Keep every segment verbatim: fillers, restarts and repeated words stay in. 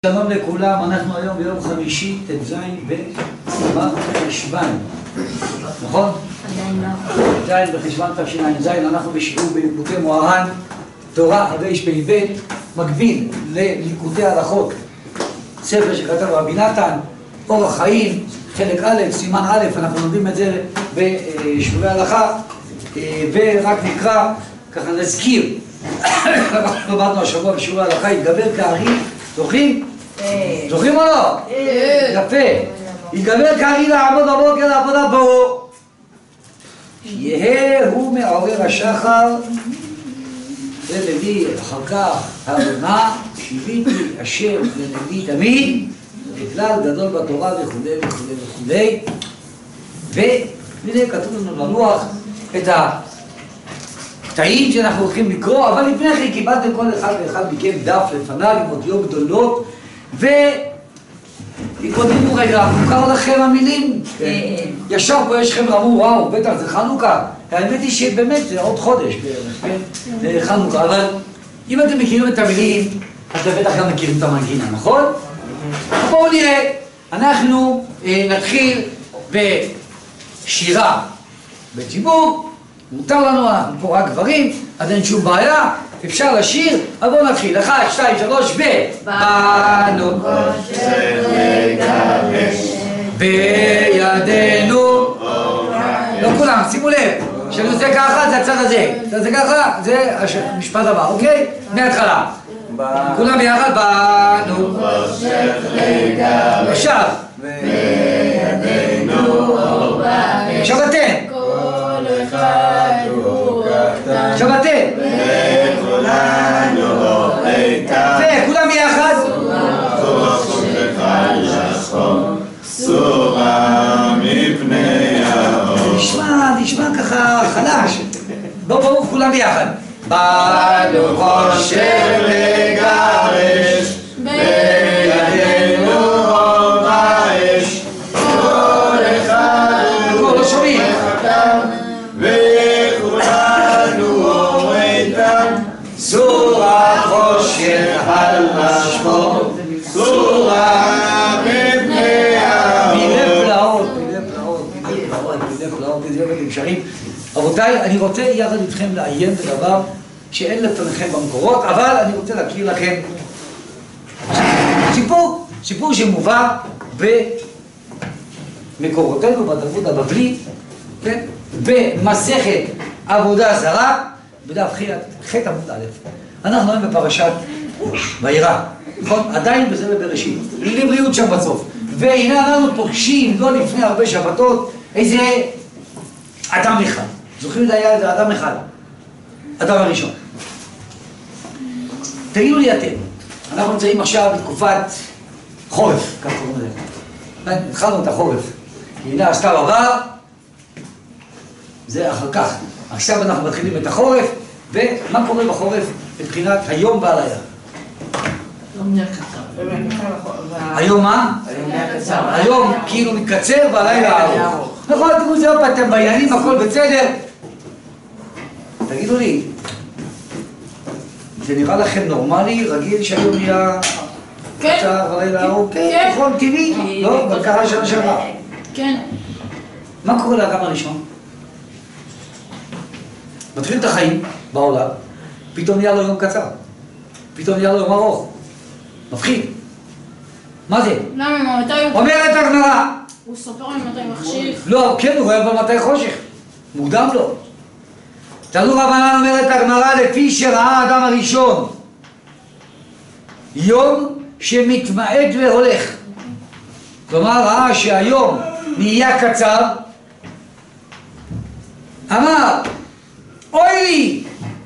שלום לכולם, אנחנו היום ביום חמישי, ט"ז בחשוון, נכון? עדיין לא. ט"ז בחשוון תשע"ז, אנחנו בשיעור בליקוטי מוהר"ן, תורה רפ"ב, מקביל לליקוטי הלכות, ספר שכתב רבי נתן, אורח חיים, חלק א', סימן א', אנחנו לומדים את זה בשיעורי הלכה, ורק נקרא, ככה נזכיר, אנחנו למדנו השבוע בשיעורי הלכה, התגבר כארי, זוכרים? זוכרים או לא? יפה. יתגבר כארי לעמוד בבוקר לעבודה בו. יהא הוא מעורר השחר ולביא אחר כך הרמה שיביתי אשר לנביא תמיד בכלל גדול בתורה וכו' וכו' וכו'. והנה כתוב לנו ללוח את הקטעים שאנחנו הולכים לקרוא, אבל לפני כן קיבלתם כל אחד ואחד מכם דף לפניו עם אותיות גדולות והתבודדו רגע, מוכר לכם המילים? ישר פה יש לכם אמרו, וואו, בטח זה חנוכה. האמת היא שבאמת זה עוד חודש בערך, זה חנוכה, אבל אם אתם מכירים את המילים, אתם בטח גם מכירים את המנגינה, נכון? בואו נראה, אנחנו נתחיל בשירה בציבור, מותר לנו, אנחנו פה רק גברים, אז אין שום בעיה, אפשר לשיר, אז בואו נתחיל, אחד, שתיים, שלוש, ו... באנו חושך לגרש בידינו לא כולם, שימו לב, כשאני עושה ככה זה הצד הזה, זה ככה, זה המשפט הבא, אוקיי? מההתחלה כולם ביחד, באנו חושך לגרש עכשיו בידינו עכשיו אתם כל אחד הוא קטן עכשיו אתם וכולנו איתן וכולם ביחד חושך על השחור סורה מפני האור נשמע, נשמע ככה חלש בואו בואו כולם ביחד באנו חושך לגרש בידינו אור האש כל אחד לא, לא שומעים קטן וכולנו אור איתן סורה חושך על השחור סורה מפני מילי האור פלאות, מילי פלאות, מילי פלאות, מילי פלאות, איזה יום אתם שרים. רבותיי, אני רוצה יחד איתכם לעיין בדבר שאין לפניכם במקורות, אבל אני רוצה להכיר לכם סיפור, סיפור שמובא במקורותינו, בתרבות הבבלית, כן? במסכת עבודה זרה, בדף ח' עמוד א'. אנחנו היום בפרשת וירא, נכון? עדיין בזה בבראשית, לבריאות שם בסוף. והנה אנחנו פוגשים, לא לפני הרבה שבתות, איזה אדם אחד. זוכרים את היה איזה אדם אחד? אדם הראשון. תגידו לי אתם, אנחנו נמצאים עכשיו בתקופת חורף, כך קוראים לזה. התחלנו את החורף. הנה הסתיו עבר, זה אחר כך. עכשיו אנחנו מתחילים את החורף, ומה קורה בחורף מבחינת היום והלילה? היום נהיה קצר. היום מה? היום נהיה קצר. היום כאילו מתקצר והלילה ארוך. נכון, תראו זה עוד פעם, אתם בעניינים, הכל בסדר. תגידו לי, זה נראה לכם נורמלי, רגיל שהיום נהיה קצר והלילה ארוך? כן, נכון, טבעי. לא, אבל ככה שנה שעברה. כן. מה קורה לאדם הראשון? מתחיל את החיים בעולם, פתאום נהיה לו יום קצר, פתאום נהיה לו יום ארוך, מפחיד. מה זה? למה? מתי הוא... אומרת הגמרא. הוא סופר ממתי מחשיך. לא, כן, הוא רואה במתי חושך, מוקדם לו. תנו רבנן אומרת הגמרא לפי שראה האדם הראשון יום שמתמעט והולך. כלומר, ראה שהיום נהיה קצר, אמר אוי לי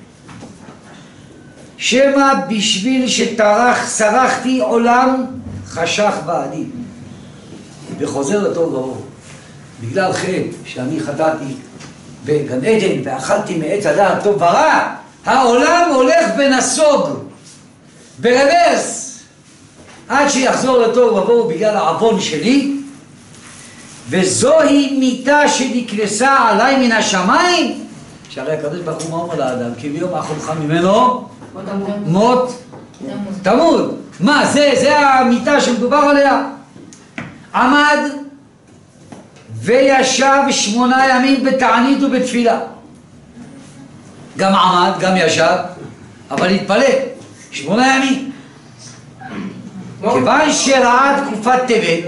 שמא בשביל שטרח שרחתי עולם חשך בעדי וחוזר לטוב ברור בגלל חטא שאני חטאתי בגן עדן ואכלתי מעץ הדעת טוב ורע, העולם הולך ונסוג ברוורס עד שיחזור לטוב ברור בגלל העוון שלי, וזוהי מיתה שנקנסה עליי מן השמיים, שהרי הקדוש ברוך הוא מה אומר לאדם? כי ביום האחרונך ממנו מות תמות. מה זה? זה המיטה שמדובר עליה. עמד וישב שמונה ימים בתענית ובתפילה. גם עמד, גם ישב, אבל התפלל שמונה ימים. כיוון שראה תקופת טבת,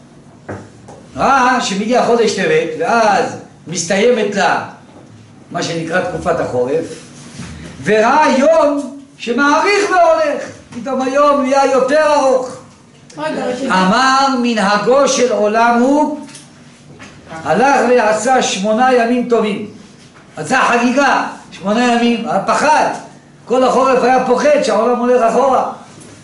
ראה שמגיע חודש טבת, ואז מסתיימת לה מה שנקרא תקופת החורף, וראה יום שמאריך והולך, פתאום היום נהיה יותר ארוך. אמר מנהגו של עולם הוא, הלך ועשה שמונה ימים טובים, עשה חגיגה, שמונה ימים, פחד, כל החורף היה פוחד שהעולם הולך אחורה.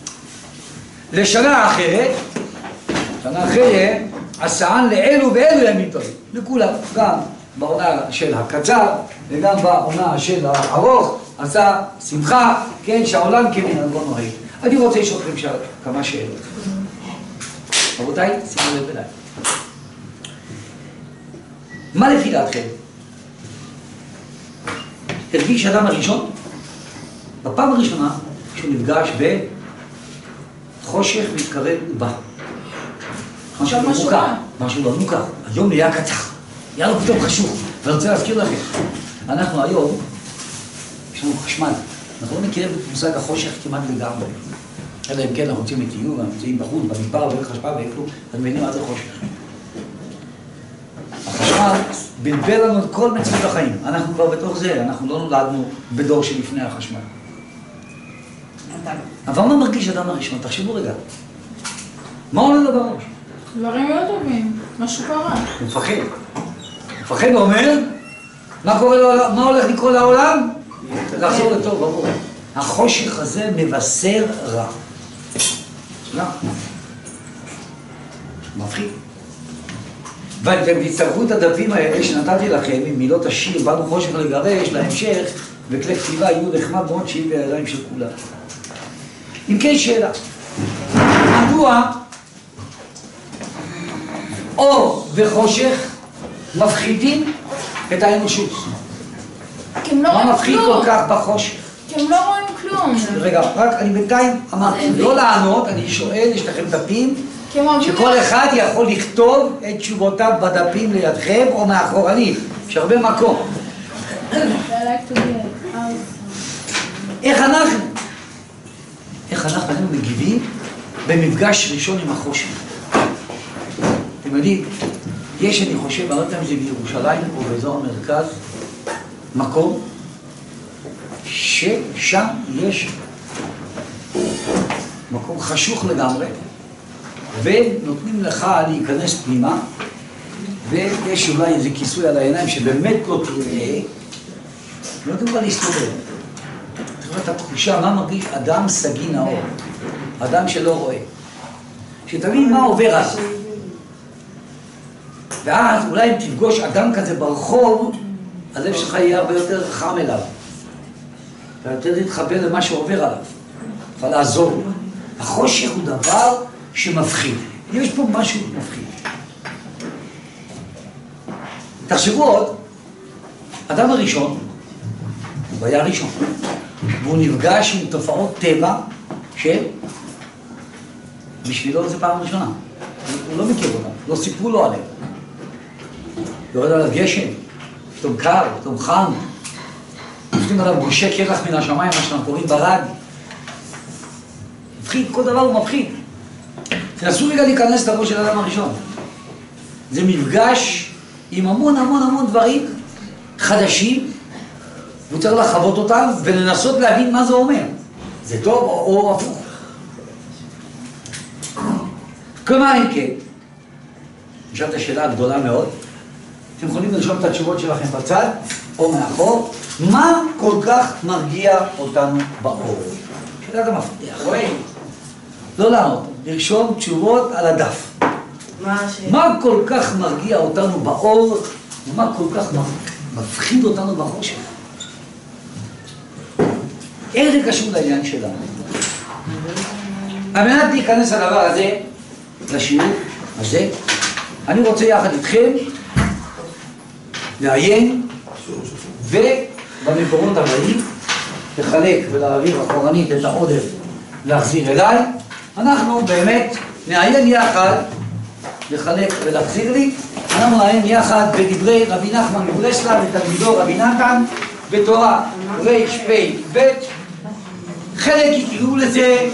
לשנה אחרת, שנה אחרת, עשאן לאלו ואלו ימים טובים, לכולם, גם בעונה של הקצר וגם בעונה של הארוך, עשה שמחה, כן, שהעולם כמנהגו נוהג. אני רוצה לשאול אתכם כמה שאלות. רבותיי, שימו לב אליי. מה לפי דעתכם? הרגיש האדם הראשון? בפעם הראשונה שהוא נפגש בחושך מתקרב ובא. משהו לא מוכר, משהו לא מוכר. היום נהיה קצר, נהיה לו פתאום חשוך. ואני רוצה להזכיר לכם, אנחנו היום, יש לנו חשמל, אנחנו לא מכירים את מושג החושך כמעט לגמרי. אלא אם כן אנחנו רוצים לטיול, אנחנו נמצאים בחוץ, במדבר, ואין חשמל ואין כלום, אז מבינים מה זה חושך. החשמל בלבל לנו את כל מציאות החיים. אנחנו כבר בתוך זה, אנחנו לא נולדנו בדור שלפני החשמל. אבל מה מרגיש אדם הראשון? תחשבו רגע. מה עולה לו בראש? דברים לא טובים, משהו קרה. הוא מפחד. הוא מפחד ואומר, מה קורה לעולם? מה הולך לקרוא לעולם? לחזור לטוב, ברור. החושך הזה מבשר רע. לא. מפחיד. ואתם תצטרכו את הדפים האלה שנתתי לכם עם מילות השיר, באנו חושך לגרש, להמשך, וכלי כתיבה יהיו נחמד מאוד שיהיו בידיים של כולם. אם כן, שאלה. מדוע אור וחושך מפחידים את האנושות? כי הם לא רואים מה מפחיד כלום. כל כך בחושך? כי הם לא רואים כלום. רגע, רק אני בינתיים אמרתי, לא לענות, אני שואל, יש לכם דפים, כי הם אוהבים שכל לך- אחד יכול לכתוב את תשובותיו בדפים לידכם או מאחורנית, יש הרבה מקום. I like to get out. איך אנחנו? איך אנחנו היינו מגיבים במפגש ראשון עם החושך? אתם יודעים, יש, אני חושב, אני לא יודע אם זה בירושלים או באזור המרכז, מקום ששם יש מקום חשוך לגמרי, ונותנים לך להיכנס פנימה, ויש אולי איזה כיסוי על העיניים שבאמת לא תראה, ונותנים לך להסתובב. תראה את התחושה, מה מרגיש אדם סגי נאור, אדם שלא רואה. שתבין מה עובר אז. ואז אולי אם תפגוש אדם כזה ברחוב, הלב שלך יהיה הרבה יותר חם אליו. אתה יותר תתחבר למה שעובר עליו. אבל לעזור לו. החושך הוא דבר שמפחיד. יש פה משהו מפחיד. תחשבו עוד, אדם הראשון, הוא היה ראשון, והוא נפגש עם תופעות טבע שבשבילו זה פעם ראשונה. הוא לא מכיר אותם, לא סיפרו לו עליהם. יורד עליו גשם, פתאום קר, פתאום חם, נופלים עליו גושי קרח מן השמיים, מה שאנחנו קוראים ברד. מפחיד, כל דבר הוא מפחיד. תנסו רגע להיכנס לראש של האדם הראשון. זה מפגש עם המון המון המון דברים חדשים, והוא צריך לחוות אותם ולנסות להבין מה זה אומר. זה טוב או, או הפוך. כלומר, אם כן, נשאלת השאלה הגדולה מאוד, אתם יכולים לרשום את התשובות שלכם בצד או מאחור, מה כל כך מרגיע אותנו באור? שאלת המפתח. לא לענות, לרשום תשובות על הדף. מה כל כך מרגיע אותנו באור, ומה כל כך מפחיד אותנו בחושך? איך זה קשור לעניין שלנו? על מנת להיכנס לדבר הזה, לשיעור הזה, אני רוצה יחד איתכם לעיין ובמקומות הבאים לחלק ולהעביר אחורנית את העודף להחזיר אליי אנחנו באמת נעיין יחד, לחלק ולהחזיר לי, אנחנו נעיין יחד בדברי רבי נחמן מברסלב ותלמידו רבי נתן בתורה רפ"ב. חלק יקראו לזה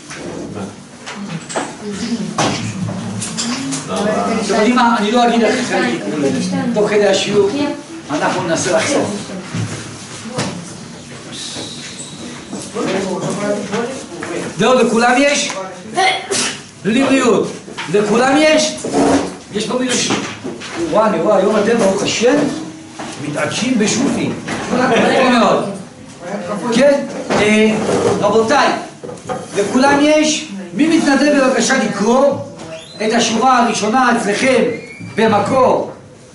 אתם יודעים מה? אני לא אגיד איך חלק יקראו לזה. תוך כדי השיעור אנחנו ננסה לחשוב. זהו, לכולם יש? בלי בריאות. לכולם יש? יש פה מילה ש... וואו, אני רואה, היום אתם ברוך השם מתעדשים בשוטי. מאוד. כן? רבותיי, לכולם יש? מי מתנדב בבקשה לקרוא את השורה הראשונה אצלכם במקור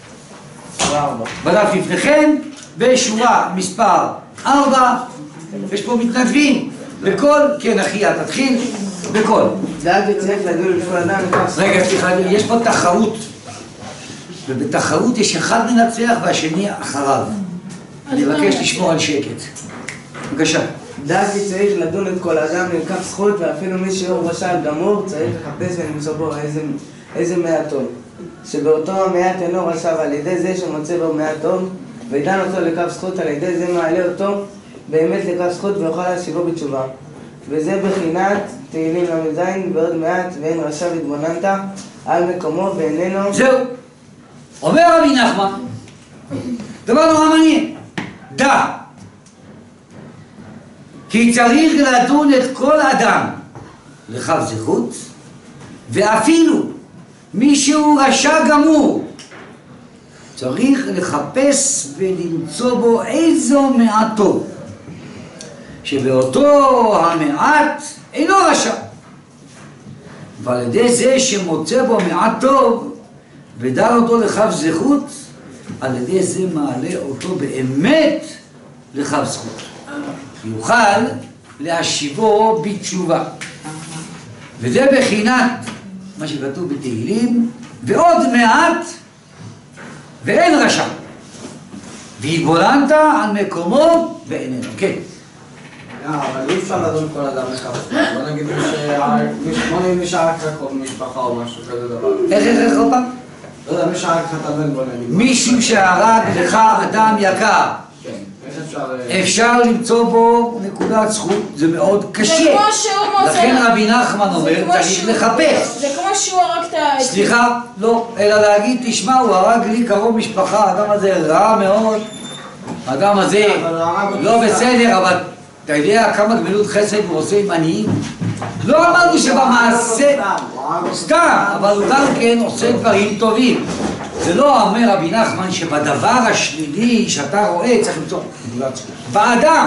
בדף לפניכם, ושורה מספר ארבע. יש פה מתנדבים בכל, כן אחיה, תתחיל בכל. דאג וצריך לדון בכל אדם לכף. רגע, סליחה, יש פה תחרות, ובתחרות יש אחד מנצח והשני אחריו. אני מבקש לשמור על שקט. בבקשה. דאג וצריך לדון את כל אדם לכף זכות, ואפילו מי שהוא רשע גמור צריך לחפש ולמצוא בו איזה, איזה מעט טוב. שבאותו המעט אינו רשע, ועל ידי זה שמוצא בו מעט טוב, וידן אותו לכף זכות, על ידי זה מעלה אותו באמת לכף זכות ויוכל להשיבו בתשובה. וזה בחינת תהילים ל"ז ועוד מעט, ואין רשע והתבוננת על מקומו ואיננו. זהו. אומר רבי נחמן, דבר נורא מעניין. דע, כי צריך לדון את כל אדם לכף זכות, ואפילו מי שהוא רשע גמור צריך לחפש ולמצוא בו איזו מעט טוב, שבאותו המעט אינו רשע, ועל ידי זה שמוצא בו מעט טוב ודן אותו לכף זכות, על ידי זה מעלה אותו באמת לכף זכות, יוכל להשיבו בתשובה. וזה בחינת מה שכתוב בתהילים, ועוד מעט ואין רשע, והתבוננת על מקומו ואיננו. כן. אבל אי אפשר לדון כל אדם לכף זכות. בוא נגיד מי שרק רחוב משפחה או משהו כזה דבר. איך איך עוד פעם? לא יודע, מי שרק חתבן בוא נגיד. מישהו שהרג לך אדם יקר, כן, איך אפשר... אפשר למצוא בו נקודת זכות, זה מאוד קשה. זה כמו שהוא מוצא... לכן רבי נחמן זה אומר, כמו צריך שהוא- לחפש. זה כמו שהוא הרג את ה... סליחה, לא, אלא להגיד, תשמע, הוא הרג לי קרוב משפחה, האדם הזה רע מאוד, האדם הזה אבל הוא הרג אותי לא סתם. בסדר, אבל אתה יודע כמה גמילות חסד הוא עושה עם עניים? לא אמרנו שבמעשה, סתם, אבל הוא גם כן עושה דברים טובים. זה לא אומר רבי נחמן שבדבר השלילי שאתה רואה צריך למצוא נקודת זכות. באדם,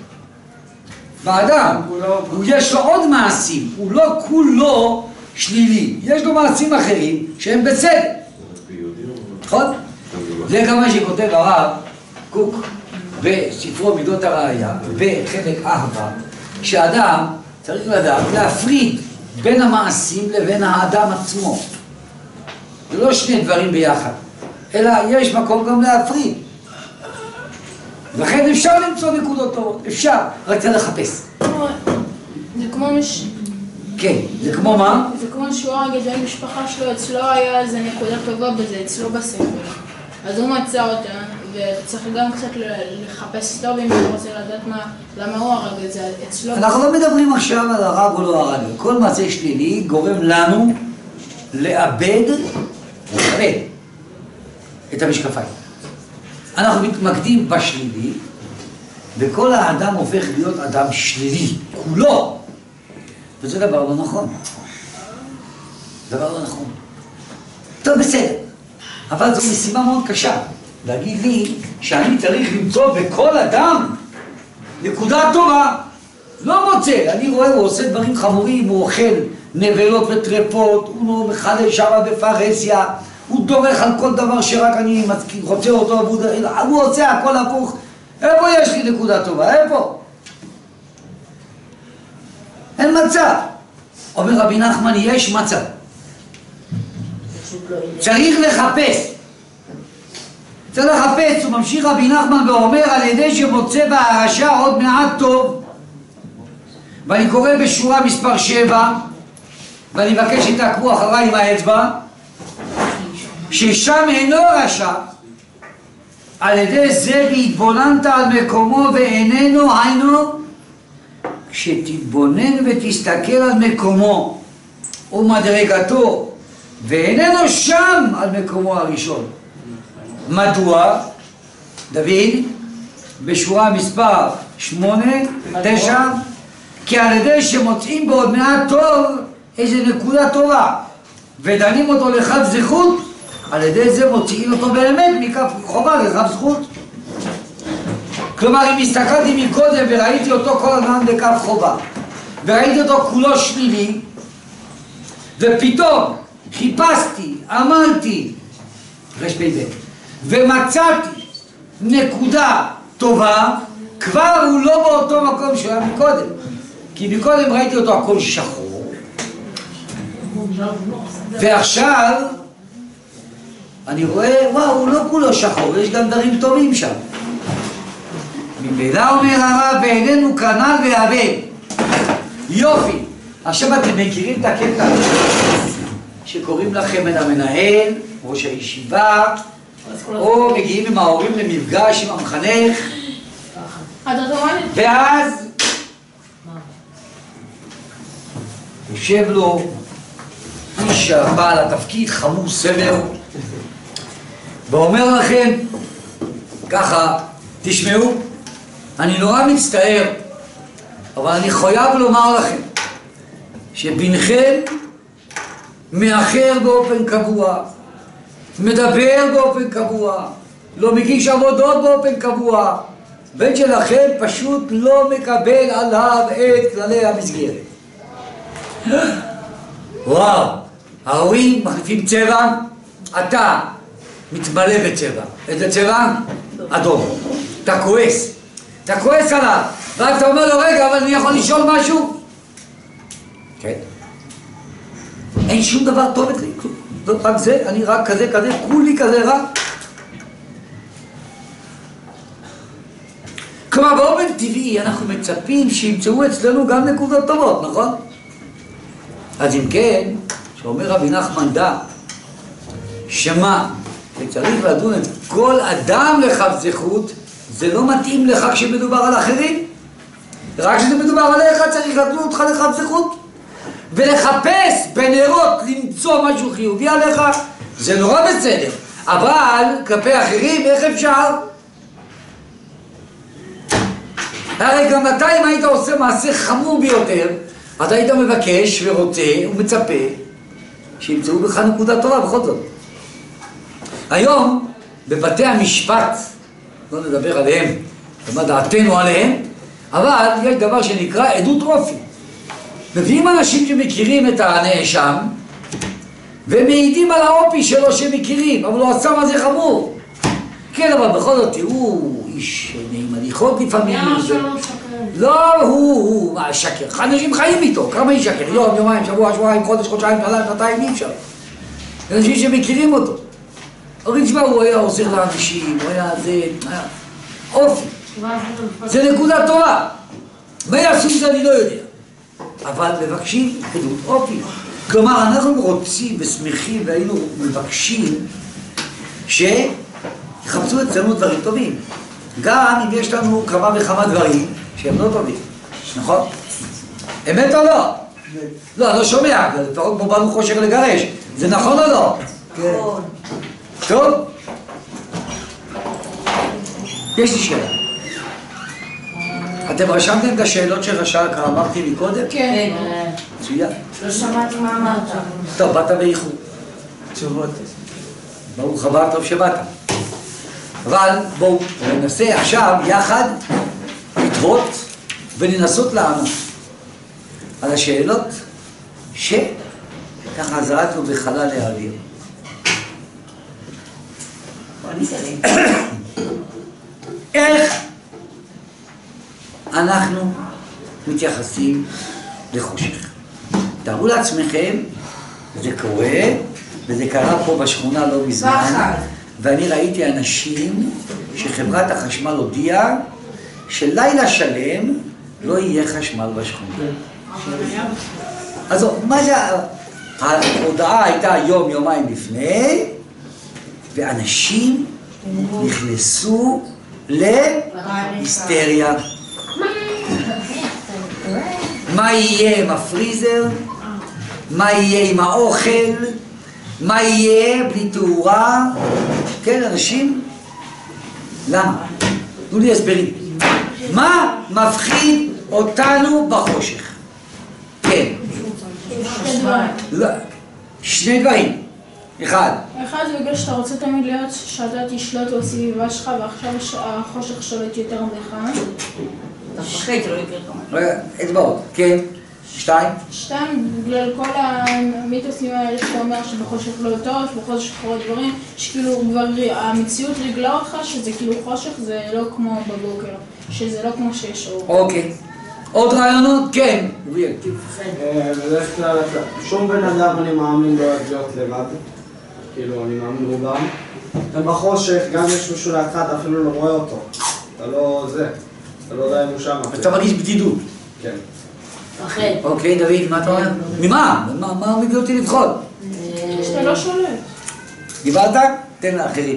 באדם, הוא יש לו עוד מעשים, הוא לא כולו שלילי, יש לו מעשים אחרים שהם בסדר. נכון? זה גם מה שכותב הרב קוק בספרו מידות הראייה, בחלק ארבע, שאדם צריך לדעת להפריד בין המעשים לבין האדם עצמו. זה לא שני דברים ביחד, אלא יש מקום גם להפריד. לכן אפשר למצוא נקודות טובות, אפשר, רק צריך לחפש. זה כמו מש... כן, זה כמו מה? זה כמו שהוא הרג את המשפחה שלו, אצלו היה איזה נקודה טובה בזה, אצלו בספר. אז הוא מצא אותה, וצריך גם קצת לחפש טוב אם הוא רוצה לדעת מה, למה הוא הרג את זה אצלו. אנחנו לא מדברים עכשיו על הרג או לא הרג. כל מעשה שלילי גורם לנו לאבד, לאבד את המשקפיים. אנחנו מתמקדים בשלילי, וכל האדם הופך להיות אדם שלילי, כולו. וזה דבר לא נכון. דבר לא נכון. טוב, בסדר. אבל זו משימה מאוד קשה. להגיד לי שאני צריך למצוא בכל אדם נקודה טובה. לא מוצא. אני רואה, הוא עושה דברים חמורים, הוא אוכל נבלות וטרפות, הוא מחלל שם בפרהסיה, הוא דורך על כל דבר שרק אני רוצה אותו, הוא עושה הכל הפוך. איפה יש לי נקודה טובה? איפה? אין מצב. אומר רבי נחמן, יש מצב. צריך לחפש. צריך לחפש, הוא ממשיך רבי נחמן ואומר, על ידי שמוצא בהרשע עוד מעט טוב, ואני קורא בשורה מספר שבע, ואני מבקש שתעקבו אחריי עם האצבע, ששם אינו רשע, על ידי זה והתבוננת על מקומו ואיננו, היינו, כשתתבונן ותסתכל על מקומו ומדרגתו ואיננו שם על מקומו הראשון. מדוע? דוד, בשורה מספר שמונה, תשע, כי על ידי שמוצאים בעוד מעט טוב איזה נקודה טובה ודנים אותו לכף זכות, על ידי זה מוציאים אותו באמת מכף חובה לכף זכות. כלומר, אם הסתכלתי מקודם וראיתי אותו כל הזמן בכף חובה וראיתי אותו כולו שלילי, ופתאום חיפשתי, עמלתי רשפ"ב ומצאתי נקודה טובה, כבר הוא לא באותו מקום שהוא היה מקודם, כי מקודם ראיתי אותו הכל שחור, ועכשיו אני רואה, וואו, הוא לא כולו שחור, יש גם דברים טובים שם. ממילא אומר הרב, ואיננו כנ"ל והבל. יופי. עכשיו אתם מכירים את הקטע שקוראים לכם את המנהל, ראש הישיבה, או מגיעים עם ההורים למפגש עם המחנך, ואז יושב לו איש הבעל התפקיד, חמור סבר, ואומר לכם ככה, תשמעו, אני נורא מצטער, אבל אני חייב לומר לכם שבנכם מאחר באופן קבוע, מדבר באופן קבוע, לא מגיש עבודות באופן קבוע, בן שלכם פשוט לא מקבל עליו את כללי המסגרת. וואו, ההורים מחליפים צבע, אתה מתמלא בצבע. איזה צבע? אדום. אתה כועס. אתה כועס עליו, ואז אתה אומר לו, רגע, אבל אני יכול לשאול משהו? כן. אין שום דבר טוב אצלי, רק זה, אני רק כזה, כזה, כולי כזה רע. כלומר, באופן טבעי אנחנו מצפים שימצאו אצלנו גם נקודות טובות, נכון? אז אם כן, שאומר רבי נחמן דע, שמה, שצריך לדון את כל אדם לכף זכות, זה לא מתאים לך כשמדובר על אחרים. רק כשמדובר עליך צריך לדון אותך לכף זכות. ולחפש בנרות למצוא משהו חיובי עליך, זה נורא בסדר. אבל כלפי אחרים, איך אפשר? הרי גם אתה, אם היית עושה מעשה חמור ביותר, אתה היית מבקש ורוצה ומצפה שימצאו בך נקודה טובה בכל זאת. היום, בבתי המשפט, לא נדבר עליהם, ומה דעתנו עליהם, אבל יש דבר שנקרא עדות רופי. מביאים אנשים שמכירים את הנאשם, ומעידים על האופי שלו שמכירים, אבל הוא עשה מה זה חמור. כן, אבל בכל זאת, הוא איש נעים הליכות לפעמים. למה שלא שקר? לא, הוא, הוא, מה, שקר. אנשים חיים איתו, כמה ישקר? יום, יומיים, שבוע, שבועיים, חודש, חודשיים, שלוש, שנתיים, אי אפשר. אנשים שמכירים אותו. אומרים, תשמע, הוא היה עוזר לאנשים, הוא היה זה, היה אופי. זה נקודה טובה. מה יעשו את זה אני לא יודע. אבל מבקשים עדות אופי. כלומר, אנחנו רוצים ושמחים והיינו מבקשים שיחפשו אצלנו דברים טובים. גם אם יש לנו כמה וכמה דברים שהם לא טובים. נכון? אמת או לא? לא, אני לא שומע, לפחות כמו באנו חושך לגרש. זה נכון או לא? כן. טוב? יש לי שאלה. אתם רשמתם את השאלות שרשם, אמרתי מקודם? כן. מצוין. לא שמעתי מה אמרת. טוב, באת באיחור. תשובות. ברוך הבא, טוב שבאת. אבל בואו ננסה עכשיו יחד לתהות ולנסות לענות על השאלות שככה זרקנו בחלל האוויר. איך אנחנו מתייחסים לחושך? תארו לעצמכם, זה קורה, וזה קרה פה בשכונה לא מזמן, ואני ראיתי אנשים שחברת החשמל הודיעה שלילה שלם לא יהיה חשמל בשכונה. אז מה זה, ההודעה הייתה יום, יומיים לפני, ואנשים נכנסו להיסטריה. מה יהיה עם הפריזר? מה יהיה עם האוכל? מה יהיה בלי תאורה? כן, אנשים? למה? תנו לי הסברים. מה מפחיד אותנו בחושך? כן. לא, שני דברים. אחד. אחד זה בגלל שאתה רוצה תמיד להיות שאתה תשלוט בסביבה שלך ועכשיו החושך שולט יותר ממך. אתה מפחד שלא יקרה כמה. רגע, אצבעות. כן. שתיים. שתיים, בגלל כל המיתוסים האלה שאתה אומר שבחושך לא טוב, שבחושך קורות דברים, שכאילו כבר המציאות רגלה אותך שזה כאילו חושך זה לא כמו בבוקר, שזה לא כמו שיש אור. אוקיי. עוד רעיונות? כן. בדרך כלל, שום בן אדם אני מאמין לא אוהב להיות לבד. כאילו, אני מאמין רובם. ובחושך, גם יש מישהו לאחד, אפילו לא רואה אותו. אתה לא זה. אתה לא יודע אם הוא שם. אתה מרגיש בדידות. כן. מפחד. אוקיי, דוד, מה אתה אומר? ממה? מה מביא אותי לבחור? שאתה לא שולט. דיברת? תן לאחרים.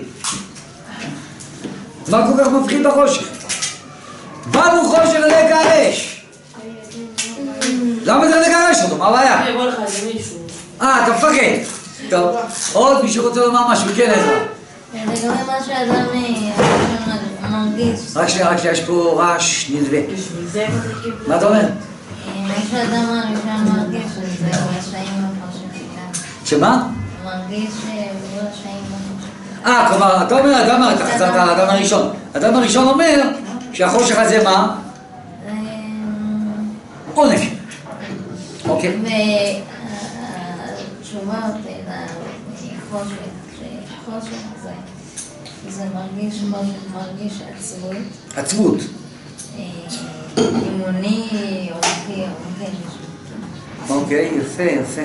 מה כל כך מפחיד בחושך? באנו חושך לגרש! למה זה לגרש אותו? מה הבעיה? יבוא לך איזה מישהו. אה, אתה מפחד. טוב, עוד מישהו רוצה לומר משהו? כן, עזרא. לגבי מה שאדם מרגיש. רק שנייה, רק שנייה, יש פה רעש נלווה. בשביל זה מחכים. מה אתה אומר? מה שאדם מרגיש שזה רשעים בחושך איתם. שמה? מרגיש שהוא רשעים בחושך. אה, כלומר, אתה אומר, אדם, אתה חזרת על האדם הראשון. האדם הראשון אומר שהחושך הזה מה? עונש. אוקיי. והתשובה לחושך, שחושך זה, זה מרגיש מרגיש עצבות. עצבות. אימוני, אורכי, אורכי. אוקיי, יפה, יפה.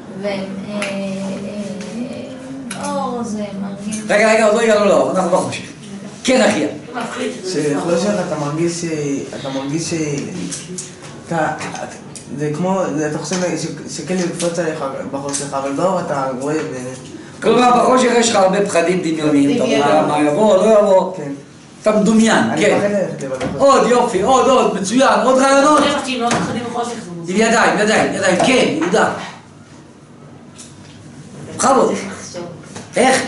ואור זה מרגיש... רגע, רגע, עוד לא הגענו לאור, אנחנו בחושך. כן, אחיה. שחושך אתה מרגיש, אתה מרגיש ש... אתה... זה כמו, אתה חושב שכן לקפוץ עליך בחושך, אבל באור אתה רואה... כלומר, בחושך יש לך הרבה פחדים דמיוניים, אתה יודע מה יבוא, לא יבוא. אתה מדומיין, כן. עוד יופי, עוד, עוד, מצוין, עוד רעיונות. אני חושבים, לא מפחדים בחושך. עם ידיים, ידיים, ידיים, כן, יהודה. בכבוד. איך?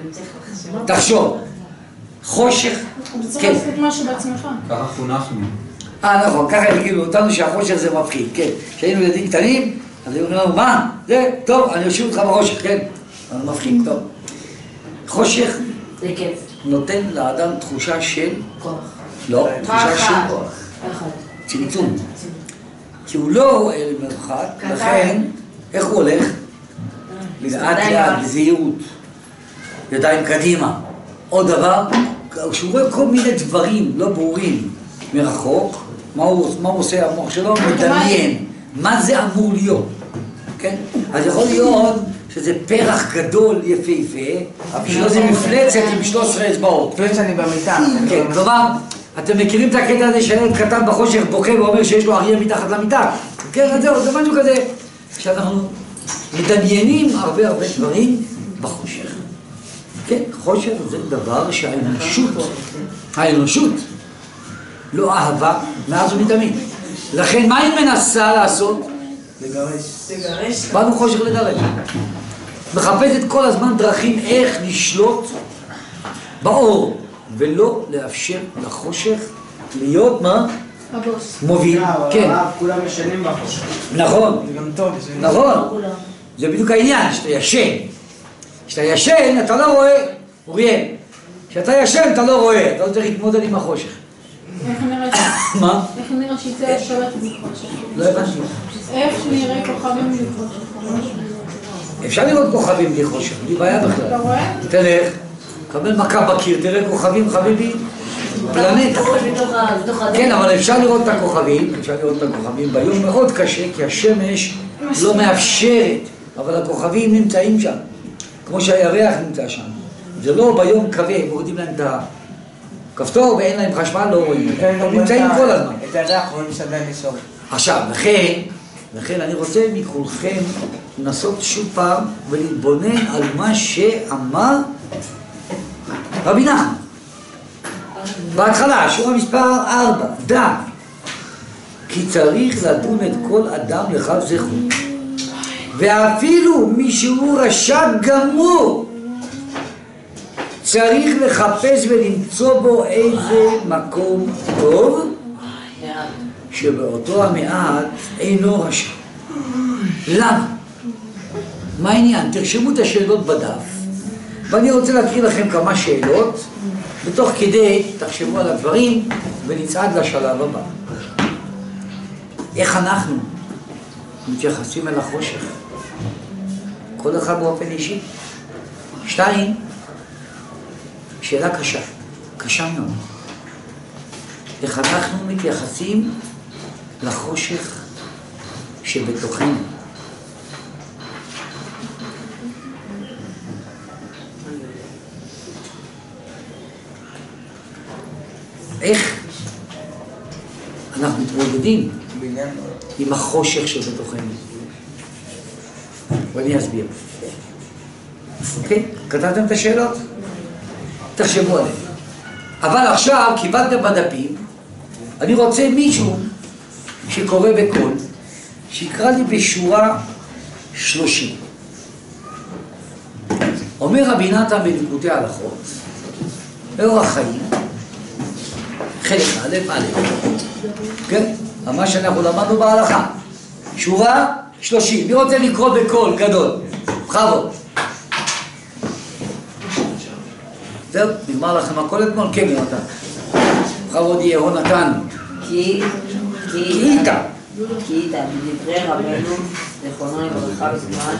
תחשוב. חושך, אתה צריך כן. לעשות משהו בעצמך. ככה חונכנו. אה, נכון, ככה הגילו אותנו שהחושך זה מפחיד, כן. כשהיינו ילדים קטנים, אז היו אומרים לנו, מה? זה, טוב, אני אושיב אותך בחושך, כן. אבל מפחיד, טוב. חושך זה כיף. נותן לאדם תחושה של... כוח. לא, תחושה של פחד. כוח. פחד. צמצום. כי הוא לא רואה למרחק, לכן, איך הוא הולך? לאט לאט, בזהירות. ידיים קדימה. עוד דבר, כשהוא רואה כל מיני דברים לא ברורים מרחוק, מה הוא, מה הוא עושה המוח שלו? מדמיין. מה זה אמור להיות? כן? אז יכול להיות שזה פרח גדול יפהפה, שלא זה מפלצת עם שלוש עשרה אצבעות. אפילו שאני במיטה. כן, כלומר, אתם מכירים את הקטע הזה שילד קטן בחושך בוכה ואומר שיש לו אריה מתחת למיטה? כן, אז זהו, זה משהו כזה שאנחנו מדמיינים הרבה הרבה דברים בחושך. כן, חושך זה דבר שהאנושות, האנושות לא אהבה מאז ומתמיד. לכן מה היא מנסה לעשות? לגרש. לגרש. באנו חושך לגרש. מחפשת כל הזמן דרכים איך לשלוט באור ולא לאפשר לחושך להיות מה? הבוס. מוביל. כן, כולם ישנים בחושך. נכון, זה גם טוב. בשביל- נכון. זה בדיוק העניין, שאתה ישן. כשאתה ישן אתה לא רואה, אוריאל, כשאתה ישן אתה לא רואה, אתה לא צריך להתמודד עם החושך. איך נראה מה? איך נראה שיצא שולט בלי חושך? לא הבנתי. איך נראה כוכבים בלי חושך? אפשר לראות כוכבים בלי חושך, בלי בעיה אתה בכלל. רואה? תלך, קבל מכה בקיר, תראה כוכבים חביבי, פלנטה. כן, אבל אפשר לראות את הכוכבים, אפשר לראות את הכוכבים ביום מאוד קשה, כי השמש לא מאפשרת, אבל הכוכבים נמצאים שם, כמו שהירח נמצא שם. זה לא ביום קווה, מורידים להם את הכפתור ואין להם חשמל, לא רואים. הם נמצאים כל הזמן. את הירח רואים שעדיין נשאר. עכשיו, לכן, לכן אני רוצה מכולכם לנסות שוב פעם ולהתבונן על מה שאמר רבי נחמן. בהתחלה, שורה מספר ארבע, דע, כי צריך לדון את כל אדם לכף זכות, ואפילו מי שהוא רשע גמור, צריך לחפש ולמצוא בו איזה מקום טוב, שבאותו המעט אינו רשע. למה? מה העניין? תרשמו את השאלות בדף, ואני רוצה להקריא לכם כמה שאלות, ותוך כדי תחשבו על הדברים ונצעד לשלב הבא. איך אנחנו מתייחסים אל החושך? כל אחד באופן אישי. שתיים, שאלה קשה, קשה מאוד. איך אנחנו מתייחסים לחושך שבתוכנו? איך אנחנו מתמודדים עם החושך שבתוכנו? ואני אסביר. אוקיי? כתבתם את השאלות? תחשבו עליהן. אבל עכשיו קיבלתם בדפים, אני רוצה מישהו שקורא בקול, שיקרא לי בשורה שלושים. אומר רבי נתן בליקוטי הלכות, באורח חיים, חלק א' א', כן? מה שאנחנו למדנו בהלכה. שורה שלושים. מי רוצה לקרוא בקול גדול? בכבוד. זהו, נגמר לכם הכל אתמול? כן, יונתן. בכבוד יהיה הונתן. כי... כי איתה. כי איתה, בדברי רבנו, זכרונו לברכה בזמן,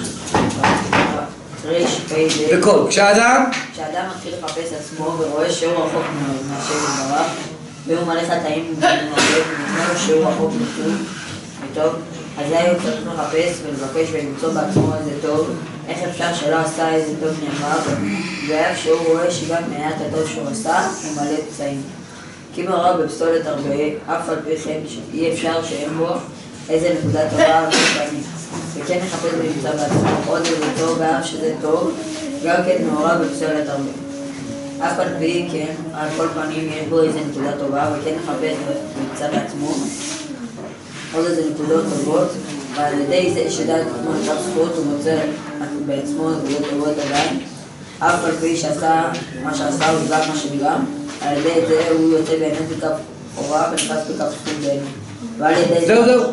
רש פי ד... בקול. כשאדם? כשאדם מתחיל לחפש עצמו ורואה שהוא רחוק מהשם יתברך, והוא מלא חטאים ומתנהל שהוא רחוק וטוב, אז היה הוא צריך לחפש ולבקש ולמצוא בעצמו איזה טוב. איך אפשר שלא עשה איזה טוב נאמר, והיה כשהוא רואה שגם מעט הטוב שהוא עשה הוא מלא פצעים. כי מראה בפסולת הרבה, אף על פי כן אי אפשר שאין בו איזה נקודה טובה ופעמים. וכן לחפש ולמצוא בעצמו עוד איזה טוב, גם שזה טוב, גם כן מעורב בפסולת הרבה. אף על פי כן, על כל פנים יש בו איזה נקודה טובה, וכן לחפש ולמצוא בעצמו עוד איזה נקודות טובות, ועל ידי זה שדע את עצמו לכף זכות הוא מוצא בעצמו נקודות טובות עדיין. אף על פי שעשה מה שעשה הוא גם מה שגם, על ידי זה הוא יוצא באמת בכף הוראה ונכנס בכף זכות באמת. ועל ידי זהו זהו.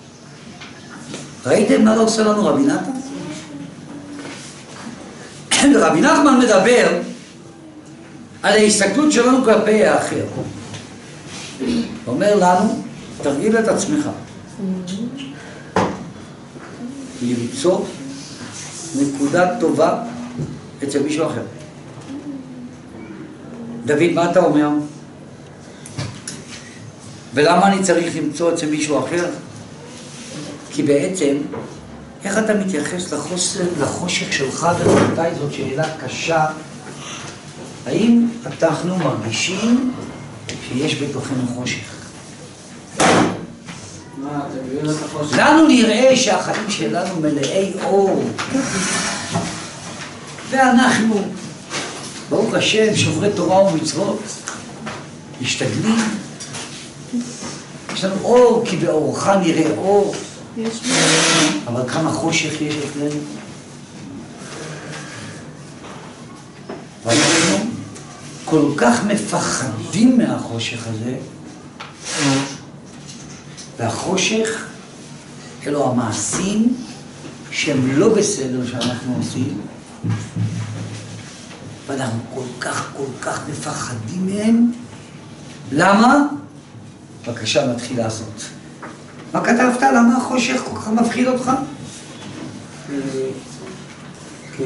ראיתם מה לא עושה לנו רבי נתן? רבי נחמן מדבר על ההסתכלות שלנו כלפי האחר. הוא אומר לנו, תרגיל את עצמך. למצוא נקודה טובה אצל מישהו אחר. דוד, מה אתה אומר? ולמה אני צריך למצוא אצל מישהו אחר? כי בעצם, איך אתה מתייחס לחוסר, לחושך שלך ומתי זאת שאלה קשה? האם אנחנו מרגישים שיש בתוכנו חושך? לנו נראה שהחיים שלנו מלאי אור, ואנחנו, ברוך השם, שומרי תורה ומצוות, משתדלים. יש לנו אור, כי באורך נראה אור. אבל כמה חושך יש אצלנו? ואנחנו כל כך מפחדים מהחושך הזה, והחושך אלו המעשים שהם לא בסדר שאנחנו עושים, ואנחנו כל כך כל כך מפחדים מהם. למה? בבקשה, נתחיל לעשות. מה כתבת? למה החושך כל כך מפחיד אותך? כ...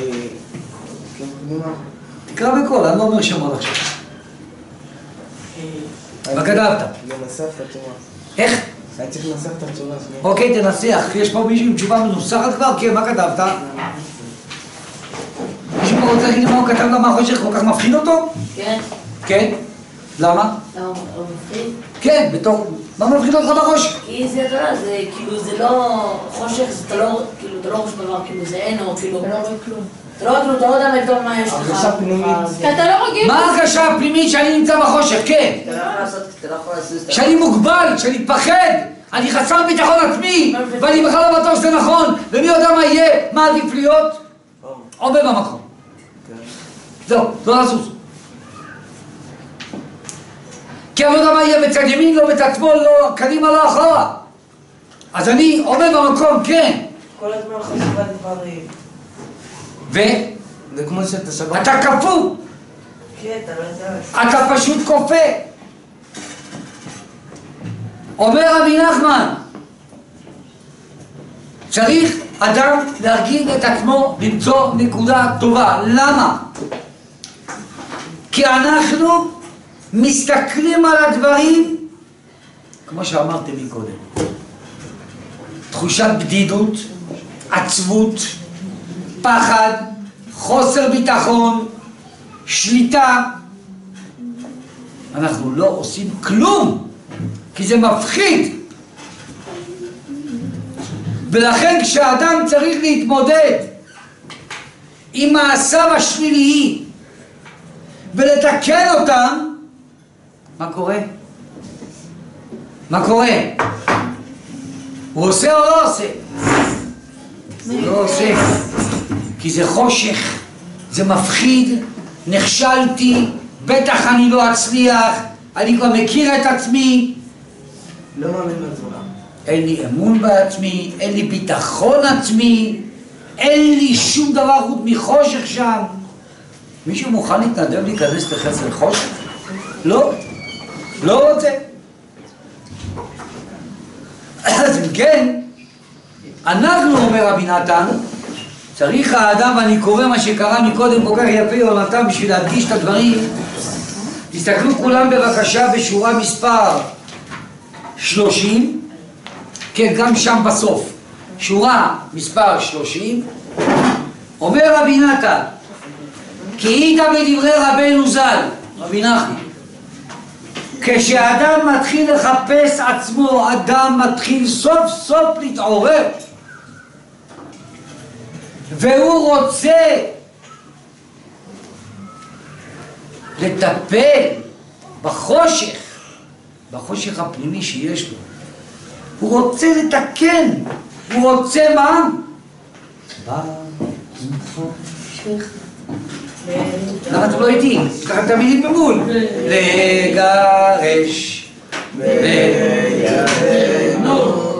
תקרא בקול, אני לא אומר שמות עכשיו. מה כתבת? לנסח את התורה. איך? אני צריך לנסח את התורה. אוקיי, תנסח. יש פה מישהו עם תשובה מנוסחת כבר? כן, מה כתבת? מישהו פה רוצה להגיד מה הוא כתב, למה החושך כל כך מפחיד אותו? כן. כן? למה? למה הוא מפחיד? כן, בתור... מה מפחיד אותך בחושך? כי זה, אתה יודע, זה כאילו, זה לא חושך, זה אתה לא, כאילו, אתה לא רואה שום דבר, כאילו, זה אין אור, כאילו, אתה לא רואה כלום. אתה לא רואה כלום, אתה לא יודע פתאום מה יש לך. הרגשה פנימית. כי אתה לא רגיל. מה ההרגשה הפנימית שאני נמצא בחושך? כן. אתה לא יכול לעשות, אתה לא יכול לעשות... שאני מוגבל, שאני פחד, אני חסר ביטחון עצמי, ואני בכלל לא בטוח שזה נכון, ומי יודע מה יהיה, מה עדיף להיות? עומד במקום. זהו, לא לזוז. כי אני לא יודע מה יהיה בצד ימין, לא בצד שמאל, לא קדימה, לא אחורה. אז אני עומד במקום, כן. כל הזמן חשיבת דברים. ו? זה כמו שאתה שבת. אתה כפו. כן, אתה לא יודע. אתה פשוט כופה. אומר רבי נחמן, צריך אדם להרגיל את עצמו למצוא נקודה טובה. למה? כי אנחנו מסתכלים על הדברים, כמו שאמרתם מקודם, תחושת בדידות, עצבות, פחד, חוסר ביטחון, שליטה. אנחנו לא עושים כלום, כי זה מפחיד. ולכן כשאדם צריך להתמודד עם מעשיו השליליים ולתקן אותם, מה קורה? מה קורה? הוא עושה או לא עושה? הוא לא עושה, כי זה חושך, זה מפחיד, נכשלתי, בטח אני לא אצליח, אני כבר מכיר את עצמי, לא מאמין בעצמך. אין לי אמון בעצמי, אין לי ביטחון עצמי, אין לי שום דבר חוץ מחושך שם. מישהו מוכן להתנדב להיכנס לחצר חושך? לא, לא רוצה. אז אם כן, אנחנו, אומר רבי נתן, צריך האדם, ואני קורא מה שקרה מקודם כל כך יפה יונתן בשביל להדגיש את הדברים. תסתכלו כולם בבקשה בשורה מספר שלושים, כן, גם שם בסוף, שורה מספר שלושים, אומר רבי נתן, כי איתה בדברי רבנו ז"ל, רבי נחמן, כשאדם מתחיל לחפש עצמו, אדם מתחיל סוף סוף להתעורר, והוא רוצה לטפל בחושך, בחושך הפנימי שיש לו. הוא רוצה לתקן, הוא רוצה מה? למה אתם לא יודעים? ככה את המילים ממול. לגרש בידינו.